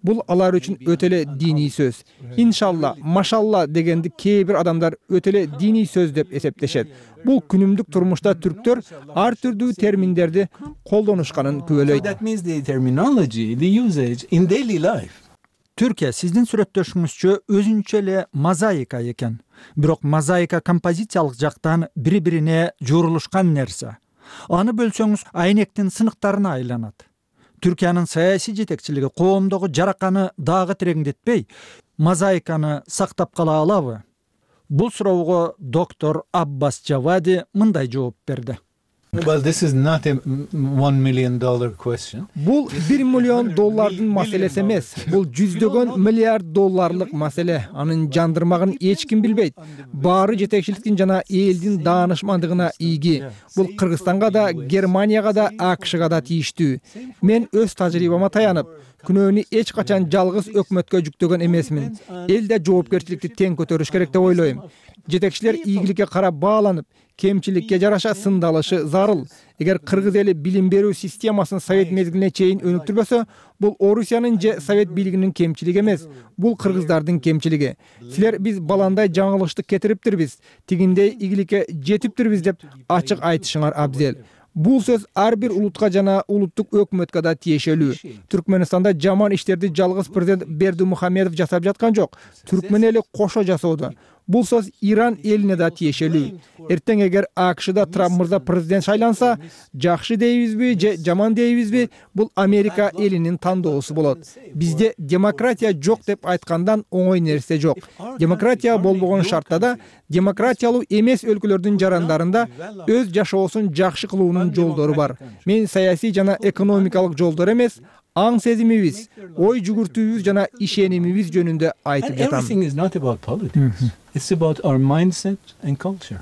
Бул алар үчүн өтө эле диний сөз. Иншалла, машалла дегенди кээ бир адамдар өтө эле диний сөз деп эсептешет. Бул күнүмдүк турмушта түрктөр ар түрдүү терминдерди колдонушканын күбөлөйт. That means the terminology, the usage in daily life. Түркия сиздин сүрөттөшүңүзчө өзүнчө эле мозаика экен. Бирок мозаика композициялык жактан бири-бирине жуурулушкан нерсе. Аны бөлсөңүз айнектин сыныктарына айланат. Түркиянын саясий жетекчилиги коомдогу жараканы дагы тереңдетпей, мозаиканы сактап кала алабы? Бул суроого доктор Аббас Джавади мындай жооп берди. Well, this is not a one million dollar question. Бул бир миллион доллардын маселеси эмес. Бул жүздөгөн миллиард долларлык маселе. Анын жандырмагын эч ким билбейт. Баары жетекчиликтин жана элдин даанышмандыгына ийги. Бул Кыргызстанга да, Германияга да, АКШга да тийиштүү. Мен өз тажрыйбама таянып, күнөөнү эч качан жалгыз өкмөткө жүктөгөн эмесмин. Эл да жоопкерчиликти тең көтөрүш керек деп ойлойм. Жетекчилер ийгиликке карап бааланып, кемчиликке жараша сындалышы зарыл. Эгер кыргыз эли билим берүү системасын совет мезгилине чейин өнүктүрбөсө, бул Орусиянын же совет бийлигинин кемчилиги эмес, бул кыргыздардын кемчилиги. Силер биз баландай жаңылышты кетириптирбиз, тигиндей ийгиликке жетиптирбиз деп ачык айтышыңар абзел. Бул сөз ар бир улутка жана улуттук өкмөткө да тиешелүү. Түркмөнстанда жаман иштерди жалгыз президент Бердимухамедов жасап жаткан жок. Түркмөн эли кошо жасоодо. Бул сөз Иран элине да тиешелүү. Эртең эгер АКШда Трамп мырза президент шайланса, жакшы дейбизби же жаман дейбизби, бул Америка элинин тандоосу болот. Бизде демократия жок деп айткандан оңой нерсе жок. Демократия болбогон шартта да демократиялуу эмес өлкөлөрдүн жарандарында өз жашоосун жакшы кылуунун жолдору бар. Мен саясий жана экономикалык жолдор эмес, аң сезимибиз, ой жүгүртүүбүз жана ишенимибиз жөнүндө айтып жатам. Everything is not about politics. It's about our mindset and culture.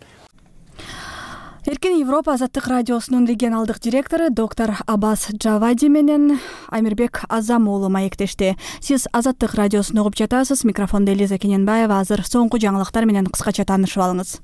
Эркин Европа азаттык радиосунун регионалдык директору доктор Аббас Джавади менен Амирбек Азам уулу маектешти. Сиз азаттык радиосун угуп жатасыз. Микрофондо Элиза Кененбаева. Азыр соңку жаңылыктар менен кыскача таанышып алыңыз.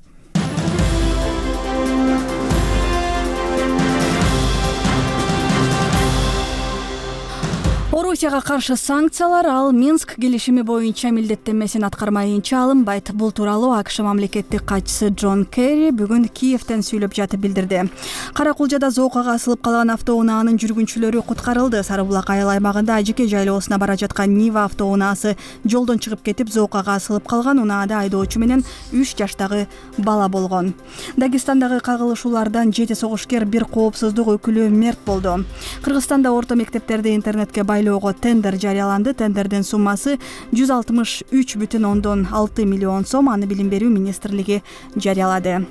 Орусияга каршы санкциялар ал Минск келишими боюнча милдеттенмесин аткармайынча алынбайт. Бул тууралуу АКШ мамлекеттик катчысы Джон Керри бүгүн Киевден сүйлөп жатып билдирди. Кара Кулжада зоокага асылып калган автоунаанын жүргүнчүлөрү куткарылды. Сары Булак айыл аймагында Ажыке жайлоосуна бара жаткан Нива автоунаасы жолдон чыгып кетип, зоокага асылып калган. Унаада айдоочу менен үч жаштагы бала болгон. Дагестандагы кагылышуулардан жети согушкер, бир коопсуздук өкүлү мерт болду. Кыргызстанда орто мектептерде интернетке байлоого тендер жарыяланды. Тендердин суммасы жүз алтымыш үч бүтүн ондон алты миллион сом. Аны Билим берүү министрлиги жарыялады.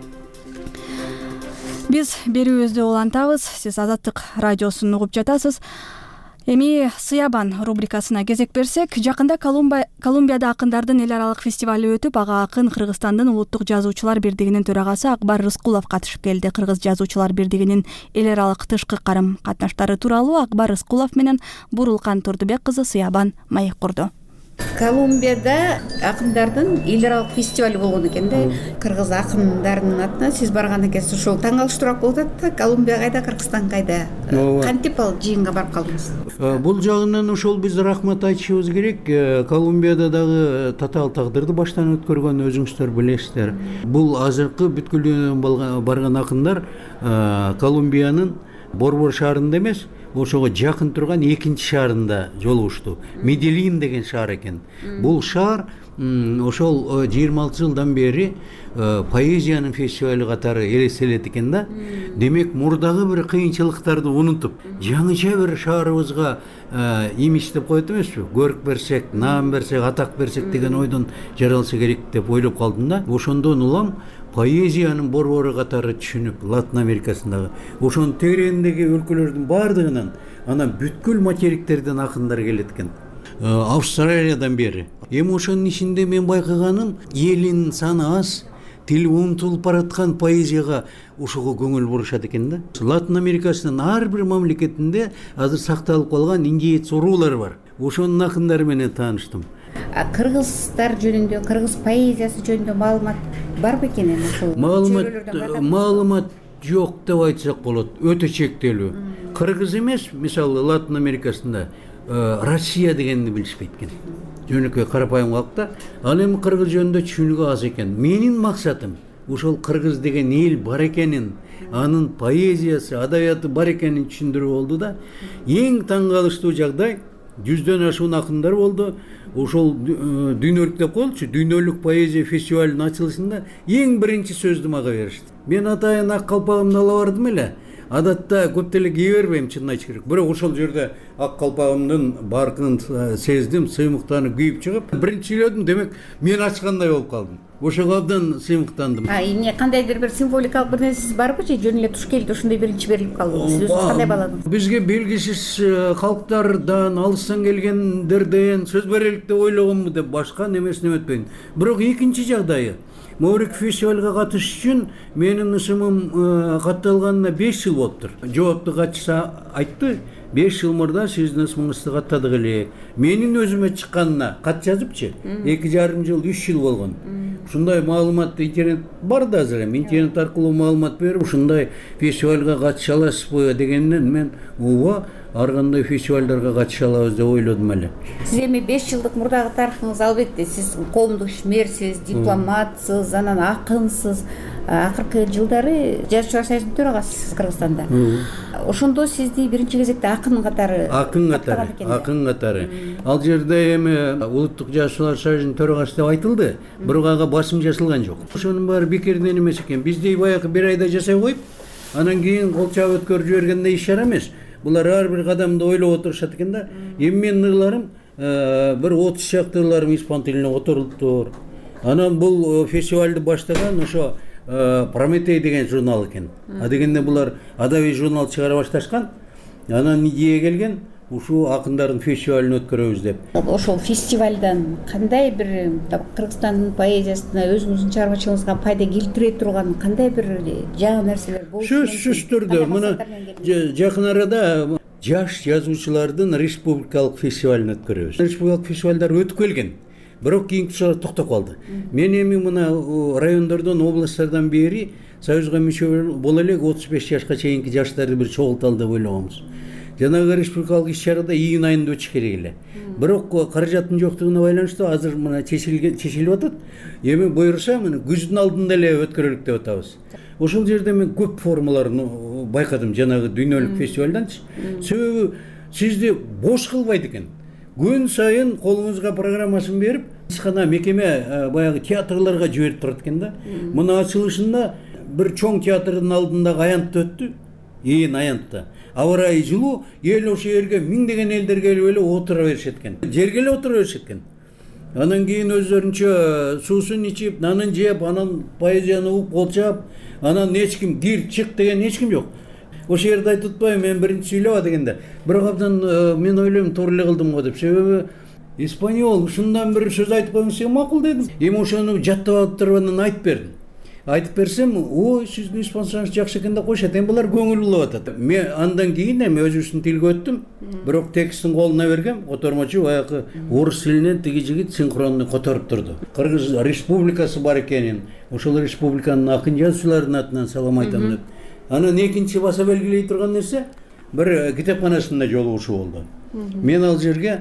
Биз берүүбүздү улантабыз. Сиз азаттык радиосун угуп жатасыз. Эми Сыябан рубрикасына кезек берсек, жакында Колумбияда акындардын эл аралык фестивалы өтүп, ага акын Кыргызстандын улуттук жазуучулар бирдигинин төрагасы Акбар Рыскулов катышып келди. Кыргыз жазуучулар бирдигинин эл аралык тышкы карым катнаштары тууралуу Акбар Рыскулов менен Бурулкан Турдубек кызы Сыябан маек курду. Колумбияда акындардын эл аралык фестивалы болгон экен да. Кыргыз акындарынын атына сиз барган экенсиз. Ошол таң калыштуураак болуп атат. Колумбия кайда, Кыргызстан кайда? Кантип ал жыйынга барып калдыңыз? Бул жагынан ошол биз рахмат айтышыбыз керек. Колумбияда дагы татаал тагдырды баштан өткөргөн өзүңүздөр билесиздер. Бул азыркы бүткүл дүйнөдөн барган акындар Колумбиянын Борбор шаарында эмес, ошого жакын турган экинчи шаарында жолугушту. Меделин деген шаар экен. Бул шаар ошол жыйырма алты жылдан бери поэзиянын фестивалы катары элестелет экен да. Демек мурдагы бир кыйынчылыктарды унутуп, жаңыча бир шаарыбызга имидж деп коет эмеспи? Көрүк берсек, наам берсек, атак берсек деген ойдон жаралса керек деп ойлоп калдым да. Ошондон улам поэзиянын борбору катары түшүнүп, Латын Америкасындагы ошонун тегерегиндеги өлкөлөрдүн баардыгынан анан бүткүл материктерден акындар келет экен. Австралиядан бери. Эми ошонун ичинде мен байкаганым, элинин саны аз, тили унутулуп бараткан поэзияга ошого көңүл бурушат экен да. Латын Америкасынын ар бир мамлекетинде азыр сакталып калган индеец уруулар бар. Ошонун акындары менен тааныштым. Кыргыздар жөнүндө, кыргыз поэзиясы жөнүндө маалымат барбы экен эми ошол? Маалымат маалымат жок деп айтсак болот, өтө чектелүү. Кыргыз эмес, мисалы Латын Америкасында Россия дегенди билишпейт экен. Жөнөкөй карапайым калкта. Ал эми кыргыз жөнүндө түшүнүгү аз экен. Менин максатым ошол кыргыз деген эл бар экенин, анын поэзиясы, адабияты бар экенин түшүндүрүү болду да. Эң таң калыштуу жагдай жүздөн ашуун акындар болду. Ошол дүйнөлүк деп коелучу, дүйнөлүк поэзия фестивалынын ачылышында эң биринчи сөздү мага беришти. Мен атайын ак калпагымды ала бардым эле. Адатта көп деле кие бербейм, чынын айтыш керек. Бирок ошол жерде ак калпагымдын баркын сездим, сыймыктанып күйүп чыгып, биринчи сүйлөдүм, демек мен ачкандай болуп калдым. Ошого абдан сыймыктандым. А эмне кандайдыр бир символикалык бир нерсеси барбы же жөн эле туш келди ушундай биринчи берилип калды? Сиз өзүңүз кандай бааладыңыз? Бизге белгисиз калктардан, алыстан келгендерден сөз берелик деп ойлогонму деп башка немесин эметпейм. Бирок экинчи жагдайы Маврик фестивалга катышыш үчүн менин ысымым катталганына беш жыл болуптур. Жоопту катчысы айтты, беш жыл мурда сиздин ысымыңызды каттадык элек. Менин өзүмө чыкканына кат жазыпчы эки жарым жыл, үч жыл болгон. Ушундай маалымат интернет бар да азыр эми, интернет аркылуу маалымат берип, ушундай фестивалга катыша аласызбы дегенден мен ооба ар кандай фестивалдарга катыша алабыз деп ойлодум эле. Сиз эми беш жылдык мурдагы тарыхыңыз албетте, сиз коомдук ишмерсиз, дипломатсыз, анан акынсыз. Акыркы жылдары жазуучулар союзунун төрагасысыз Кыргызстанда. Ошондо сизди биринчи кезекте акын катары акын катары, акын катары. Ал жерде эми улуттук жазуучулар союзунун төрагасы деп айтылды, бирок ага басым жасалган жок. Ошонун баары бекерден эмес экен. Бизде баягы бир айда жасай коюп, анан кийин кол чаап өткөрүп жибергендей иш чара эмес. Булар ар бир кадамды ойлоп отурушат экен да. Эми менин ырларым бир отуз чакты ырларым испан тилине которулуптур. Анан бул фестивалды баштаган ошо Прометей деген журнал экен. А дегенде булар адабий журнал чыгара башташкан. Анан идея келген, ушул акындардын фестивалын өткөрөбүз деп. Ошол фестивалдан кандай бир Кыргызстандын поэзиясына, өзүңүздүн чыгармачылыгыңызга пайда келтире турган кандай бир жаңы нерселер болушу? Сөзсүз түрдө мына жакын арада жаш жазуучулардын республикалык фестивалын өткөрөбүз. Республикалык фестивалдар өтүп келген. Бирок кийинки жылы токтоп калды. Мен эми мына райондордон, областтардан бери союзга мүчө боло элек отуз беш жашка чейинки жаштарды бир чогулталы деп ойлогонбуз. Жанагы республикалык иш-чарада июнь айында өтүш керек эле. Бирок каражаттын жоктугуна байланыштуу азыр мына чечилген, чечилип атат. Эми буйруса мына күздүн алдында эле өткөрөлүк деп атабыз. Ошол жерде мен көп формаларын байкадым жанагы дүйнөлүк фестивалданчы. Себеби сизди бош кылбайт экен. Күн сайын колуңузга программасын берип, ишкана мекеме баягы театрларга жиберип турат экен да. Мына ачылышында бир чоң театрдын алдындагы аянтта өттү. Ээн аянтта. Аба ырайы жылуу, эл ошол жерге миңдеген элдер келип эле отура беришет экен. Жерге эле отура беришет экен. Анан кийин өздөрүнчө суусун ичип, нанын жеп, анан поэзияны угуп колчап, анан эч ким кир, чык деген эч ким жок. Ошол жерде айтып атпайбы, мен биринчи сүйлөбө дегенде. Бирок абдан мен ойлойм, туура эле кылдым го деп. Себеби испаньол ушундан бир сөз айтып койсоң макул дедим. Эми ошону жаттап алып туруп анан айтып бердим. Айтып берсем, ой, сиздин испансаңыз жакшы экен деп коюшат. Эми булар көңүл булып атат. Мен андан кийин эми өзүбүздүн тилге өттүм. Бирок текстин колуна бергем, котормочу баягы орус тилинен тиги жигит синхронду которуп турду. Кыргыз республикасы бар экенин, ошол республиканын акын жазуучуларынын атынан салам айтам деп. Анан экинчи баса белгилей турган нерсе бир китепканасында жолугушуу болду. Мен ал жерге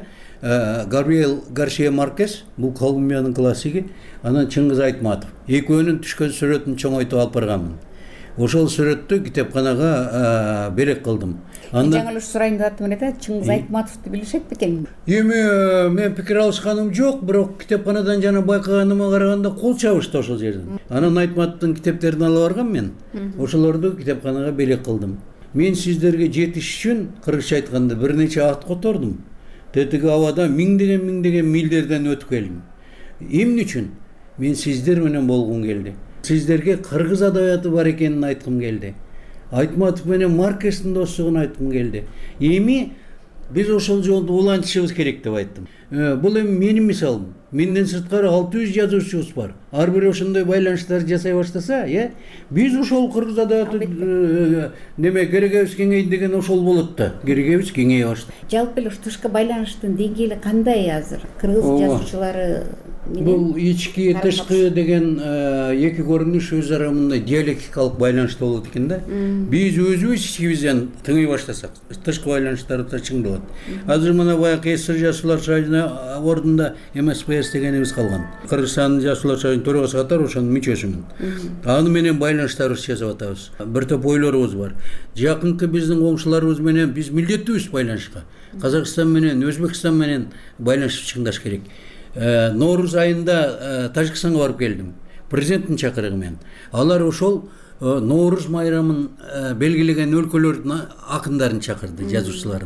Габриэл Гарсия Маркес, бул Колумбиянын классиги, анан Чыңгыз Айтматов. Экөөнүн түшкөн сүрөтүн чоңойтуп алып барганмын. Ошол сүрөттү китепканага белек кылдым. Жаңы эле сурайын деп аттым эле, Чыңгыз Айтматовду билишет бекен? Эми мен пикир алышканым жок, бирок китепканадан жана байкаганыма караганда кол чабышты ошол жерден. Анан Айтматовдун китептерин ала баргам мен. Ошолорду китепканага белек кылдым. Мен сиздерге жетиш үчүн кыргызча айтканда бир нече ат котордум. Тетиги абада миңдеген миңдеген милдерден өтүп келдим. Эмне үчүн? Мен сиздер менен болгум келди. Сиздерге кыргыз адабияты бар экенин айткым келди. Айтматов менен Маркестин достугун айткым келди. Эми биз ошол жолду улантышыбыз керек деп айттым. Бул эми менин мисалым. Менден сырткары алты жүз жазуучубуз бар. Ар бир ошондой байланыштарды жасай баштаса, э, биз ошол кыргыз адабияты неме керегебиз кеңейди деген ошол болот да. Керегебиз кеңейе баштады. Жалпы эле тышкы байланыштын деңгээли кандай азыр? Кыргыз жазуучулары менен бул ички тышкы деген эки көрүнүш өз ара мындай диалектикалык байланыштуу болот экен да. Биз өзүбүз ичибизден тыңый баштасак, тышкы байланыштар да чыңдалат. Азыр мына баягы СССР жасуулар союзунун ордунда эм эс пэ эс дегенибиз калган. Кыргызстандын жасуулар союзунун төрагасы катары ошонун мүчөсүмүн. Аны менен байланыштарыбызды жасап атабыз. Бир топ ойлорубуз бар. Жакынкы биздин коңшуларыбыз менен биз милдеттүүбүз байланышка. Казакстан менен, Өзбекстан менен байланышып чыңдаш керек. Ноорус айында Тажикстанга барып келдим. Президенттин чакырыгы менен. Алар ошол Ноорус майрамын белгилеген өлкөлөрдүн акындарын чакырды, жазуучуларын.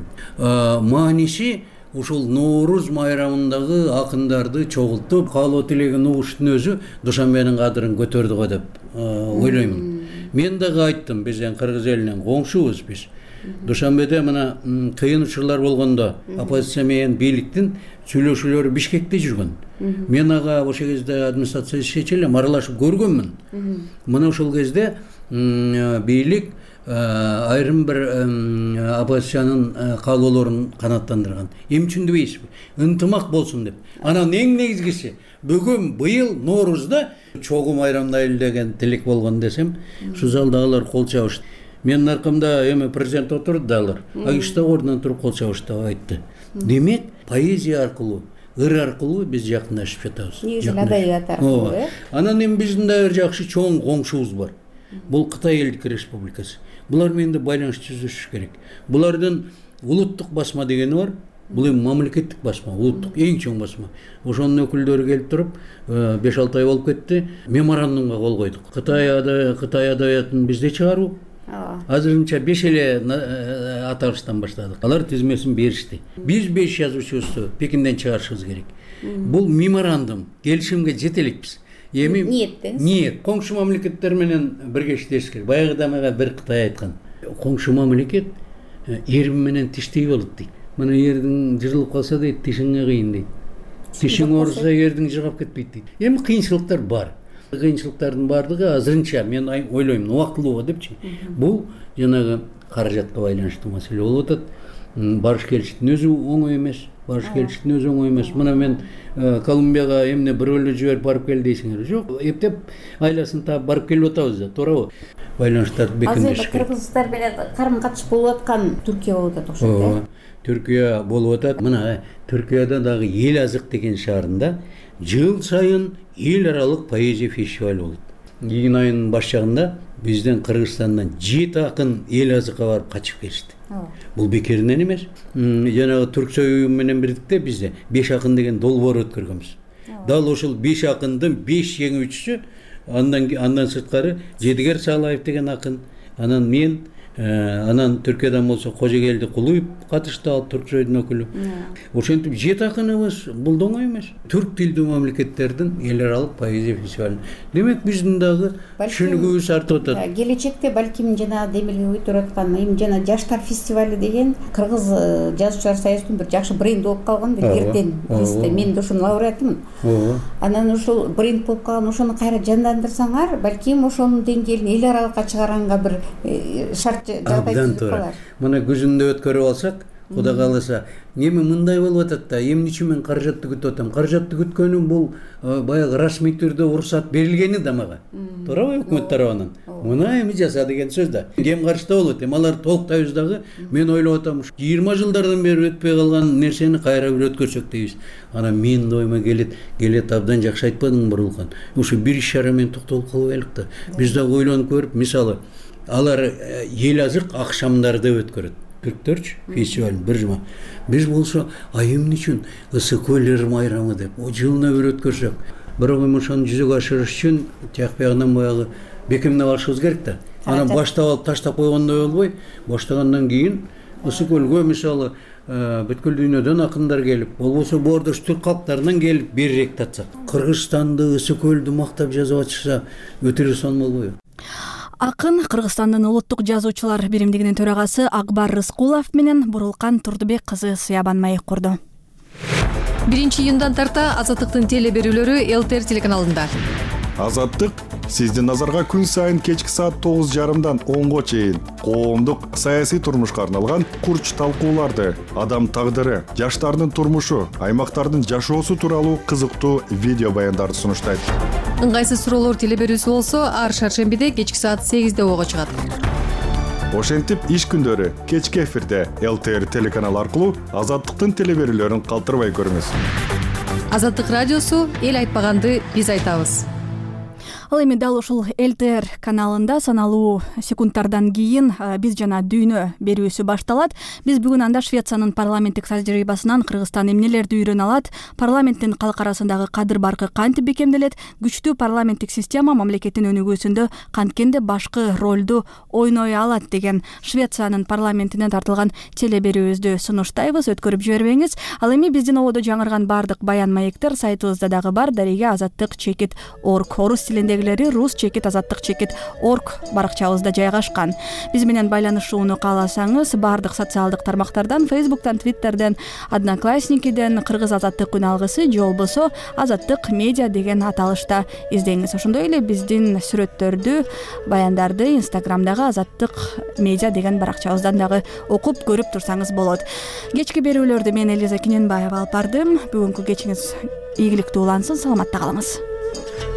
Мааниси ошол Ноорус майрамындагы акындарды чогултуп, каалоо тилеген угуштун өзү Душанбенин кадырын көтөрдү го деп ойлоймун. Мен дагы айттым, бизден кыргыз элинен коңшубуз биз. Душанбеде мына кыйын учурлар болгондо оппозиция менен бийликтин сүйлөшүүлөрү Бишкекте жүргөн. Мен ага ошол кезде администрация ишечи элем, аралашып көргөнмүн. Мына ошол кезде бийлик айрым бир оппозициянын каалоолорун канааттандырган. Эмне үчүн дебейсизби? Ынтымак болсун деп. Анан эң негизгиси бүгүн быйыл Ноорузда чогуу майрамдайлы деген тилек болгон десем, ушул залдагылар кол чабышты. Менин аркамда эми президент отурду да алар. Агишта ордунан туруп кол чабышты айтты. Демек, поэзия аркылуу, ыр аркылуу биз жакындашып жатабыз. Негизинен адабият аркылуу, э? Анан эми биздин да бир жакшы чоң коңшубуз бар. Бул Кытай Элдик Республикасы. Булар менен да байланыш түзүш керек. Булардын улуттук басма дегени бар. Бул эми мамлекеттик басма, улуттук эң чоң басма. Ошонун өкүлдөрү келип туруп, беш алты ай болуп кетти, меморандумга кол койдук. Кытай Кытай адабиятын бизде чыгаруу. Азырынча беш эле аталыштан баштадык. Алар тизмесин беришти. Биз беш жазуучубузду Пекинден чыгарышыбыз керек. Бул меморандум, келишимге жете элекпиз. Эми ниеттен. Ниет, коңшу мамлекеттер менен бирге иштеш керек. Баягыда мага бир Кытай айткан. Коңшу мамлекет эрим менен тиштей болот дейт. Мына эрдин жырылып калса дейт, тишиңе кыйын дейт. Тишиң ооруса эрдиң жыргап кетпейт дейт. Эми кыйынчылыктар бар. Кыйынчылыктардын баардыгы азырынча мен ойлойм, убактылуу депчи. Бул жанагы каражатка байланыштуу маселе болуп атат. Барыш келиштин өзү оңой эмес. Барыш келиштин өзү оңой эмес. Мына мен Колумбияга эмне бирөө эле жиберип барып кел дейсиңер. Жок, эптеп айласын таап барып келип атабыз да, туурабы? Байланыштарды бекемдеш керек. Азыр кыргыздар менен карым-катыш болуп аткан Түркия болуп атат окшойт, э? Түркия болуп атат. Мына Түркияда дагы Эл Азык деген шаарында жыл сайын эл аралык поэзия фестивалы болот. Июнь айынын баш жагында бизден Кыргызстандан жети акын Эл Азыкка барып качып келишти. Бул бекеринен эмес. Жанагы Түрксой уюм менен бирдикте бизде беш акын деген долбоор өткөргөнбүз. Дал ошол беш акындын беш жеңүүчүсү, андан андан сырткары Жедигер Салаев деген акын, анан мен, анан Түркиядан болсо Кожогелди Кулуев катышты, ал Түрксойдун өкүлү. Ошентип жети акыныбыз, бул да оңой эмес. Түрк тилдүү мамлекеттердин эл аралык поэзия фестивалы. Демек биздин дагы түшүнүгүбүз артып атат. Келечекте балким жана демилге өтүп аткан эми жана жаштар фестивали деген Кыргыз жазуучулар союзунун бир жакшы бренд болуп калган бир эртен бизде. Мен да ошонун лауреатымын. Анан ошол бренд болуп калган, ошону кайра жандандырсаңар, балким ошонун деңгээлин эл аралыкка чыгаранга бир шарт Абдан туура. Мына күзүндө өткөрүп алсак, Кудай кааласа, эми мындай болуп атат да, эмне үчүн мен каражатты күтүп атам? Каражатты күткөнүм бул баягы расмий түрдө уруксат берилгени да мага. Туурабы өкмөт тарабынан? Мына эми жаса деген сөз да. Кем каршыда болот? Эми алар толуктайбыз дагы. Мен ойлоп атам, жыйырма жылдардан бери өтпөй калган нерсени кайра бир өткөрсөк дейбиз. Анан мен ойма келет, келет абдан жакшы айтпадың Бурулкан. Ошо бир иш чара менен токтолуп калбайлык да. Биз дагы ойлонуп көрүп, мисалы, алар Эл Азык акшамдарды өткөрөт. Түрктөрчү фестиваль бир жума. Биз болсо, а эмне үчүн ысык көлдөр майрамы деп, о жылына бир өткөрсөк. Бирок эми ошону жүзөгө ашырыш үчүн тияк биягынан баягы бекемдеп алышыбыз керек да. Анан баштап алып таштап койгондой болбой, баштагандан кийин ысык көлгө мисалы бүткүл дүйнөдөн акындар келип, болбосо боордош түрк калктарынан келип берирээк татсак. Кыргызстанды, ысык көлдү мактап жазып атышса, өтө эле сон болбойбу? Акын Кыргызстандын улуттук жазуучулар биримдигинин төрагасы Акбар Рыскулов менен Бурулкан Турдубек кызы Сыябан Маек курду. биринчи июндан тарта Азаттыктын теле берүүлөрү эл тэ эр телеканалында. Азаттык Сиздин назарга күн сайын кечки саат тогуз жарымдан онго чейин коомдук саясий турмушка арналган курч талкууларды, адам тагдыры, жаштардын турмушу, аймактардын жашоосу тууралуу кызыктуу видео баяндарды сунуштайт. Ыңгайсыз суроолор теле берүүсү болсо ар шаршембиде кечки саат сегизде ого чыгат. Ошентип иш күндөрү кечки эфирде эл тэ эр телеканалы аркылуу Азаттыктын теле берүүлөрүн калтырбай көрүңүз. Азаттык радиосу эл айтпаганды биз айтабыз. Ал эми дал ушул эл тэ эр каналында саналуу секундтардан кийин биз жана дүйнө берүүсү башталат. Биз бүгүн анда Швециянын парламенттик тажрыйбасынан Кыргызстан эмнелерди үйрөнө алат, парламенттин калк арасындагы кадыр баркы кантип бекемделет, күчтүү парламенттик система мамлекеттин өнүгүүсүндө канткенде башкы ролду ойной алат деген Швециянын парламентинен тартылган теле берүүбүздү сунуштайбыз, өткөрүп жибербеңиз. Ал эми биздин ободо жаңырган бардык баян маектер сайтыбызда дагы бар. Дареге азаттык чекит орг орус тилинде рус чекит азаттык чекит орг баракчабызда жайгашкан. Биз менен байланышууну кааласаңыз, бардык социалдык тармактардан, Facebook'тан, Twitter'ден, Одноклассникиден кыргыз азаттык күн алгысы же болбосо азаттык медиа деген аталышта издеңиз. Ошондой эле биздин сүрөттөрдү, баяндарды Instagram'дагы азаттык медиа деген баракчабыздан дагы окуп көрүп турсаңыз болот. Кечки берүүлөрдү мен Элиза Киненбаева алып бардым. Бүгүнкү кечиңиз ийгиликтүү улансын, саламатта калыңыз.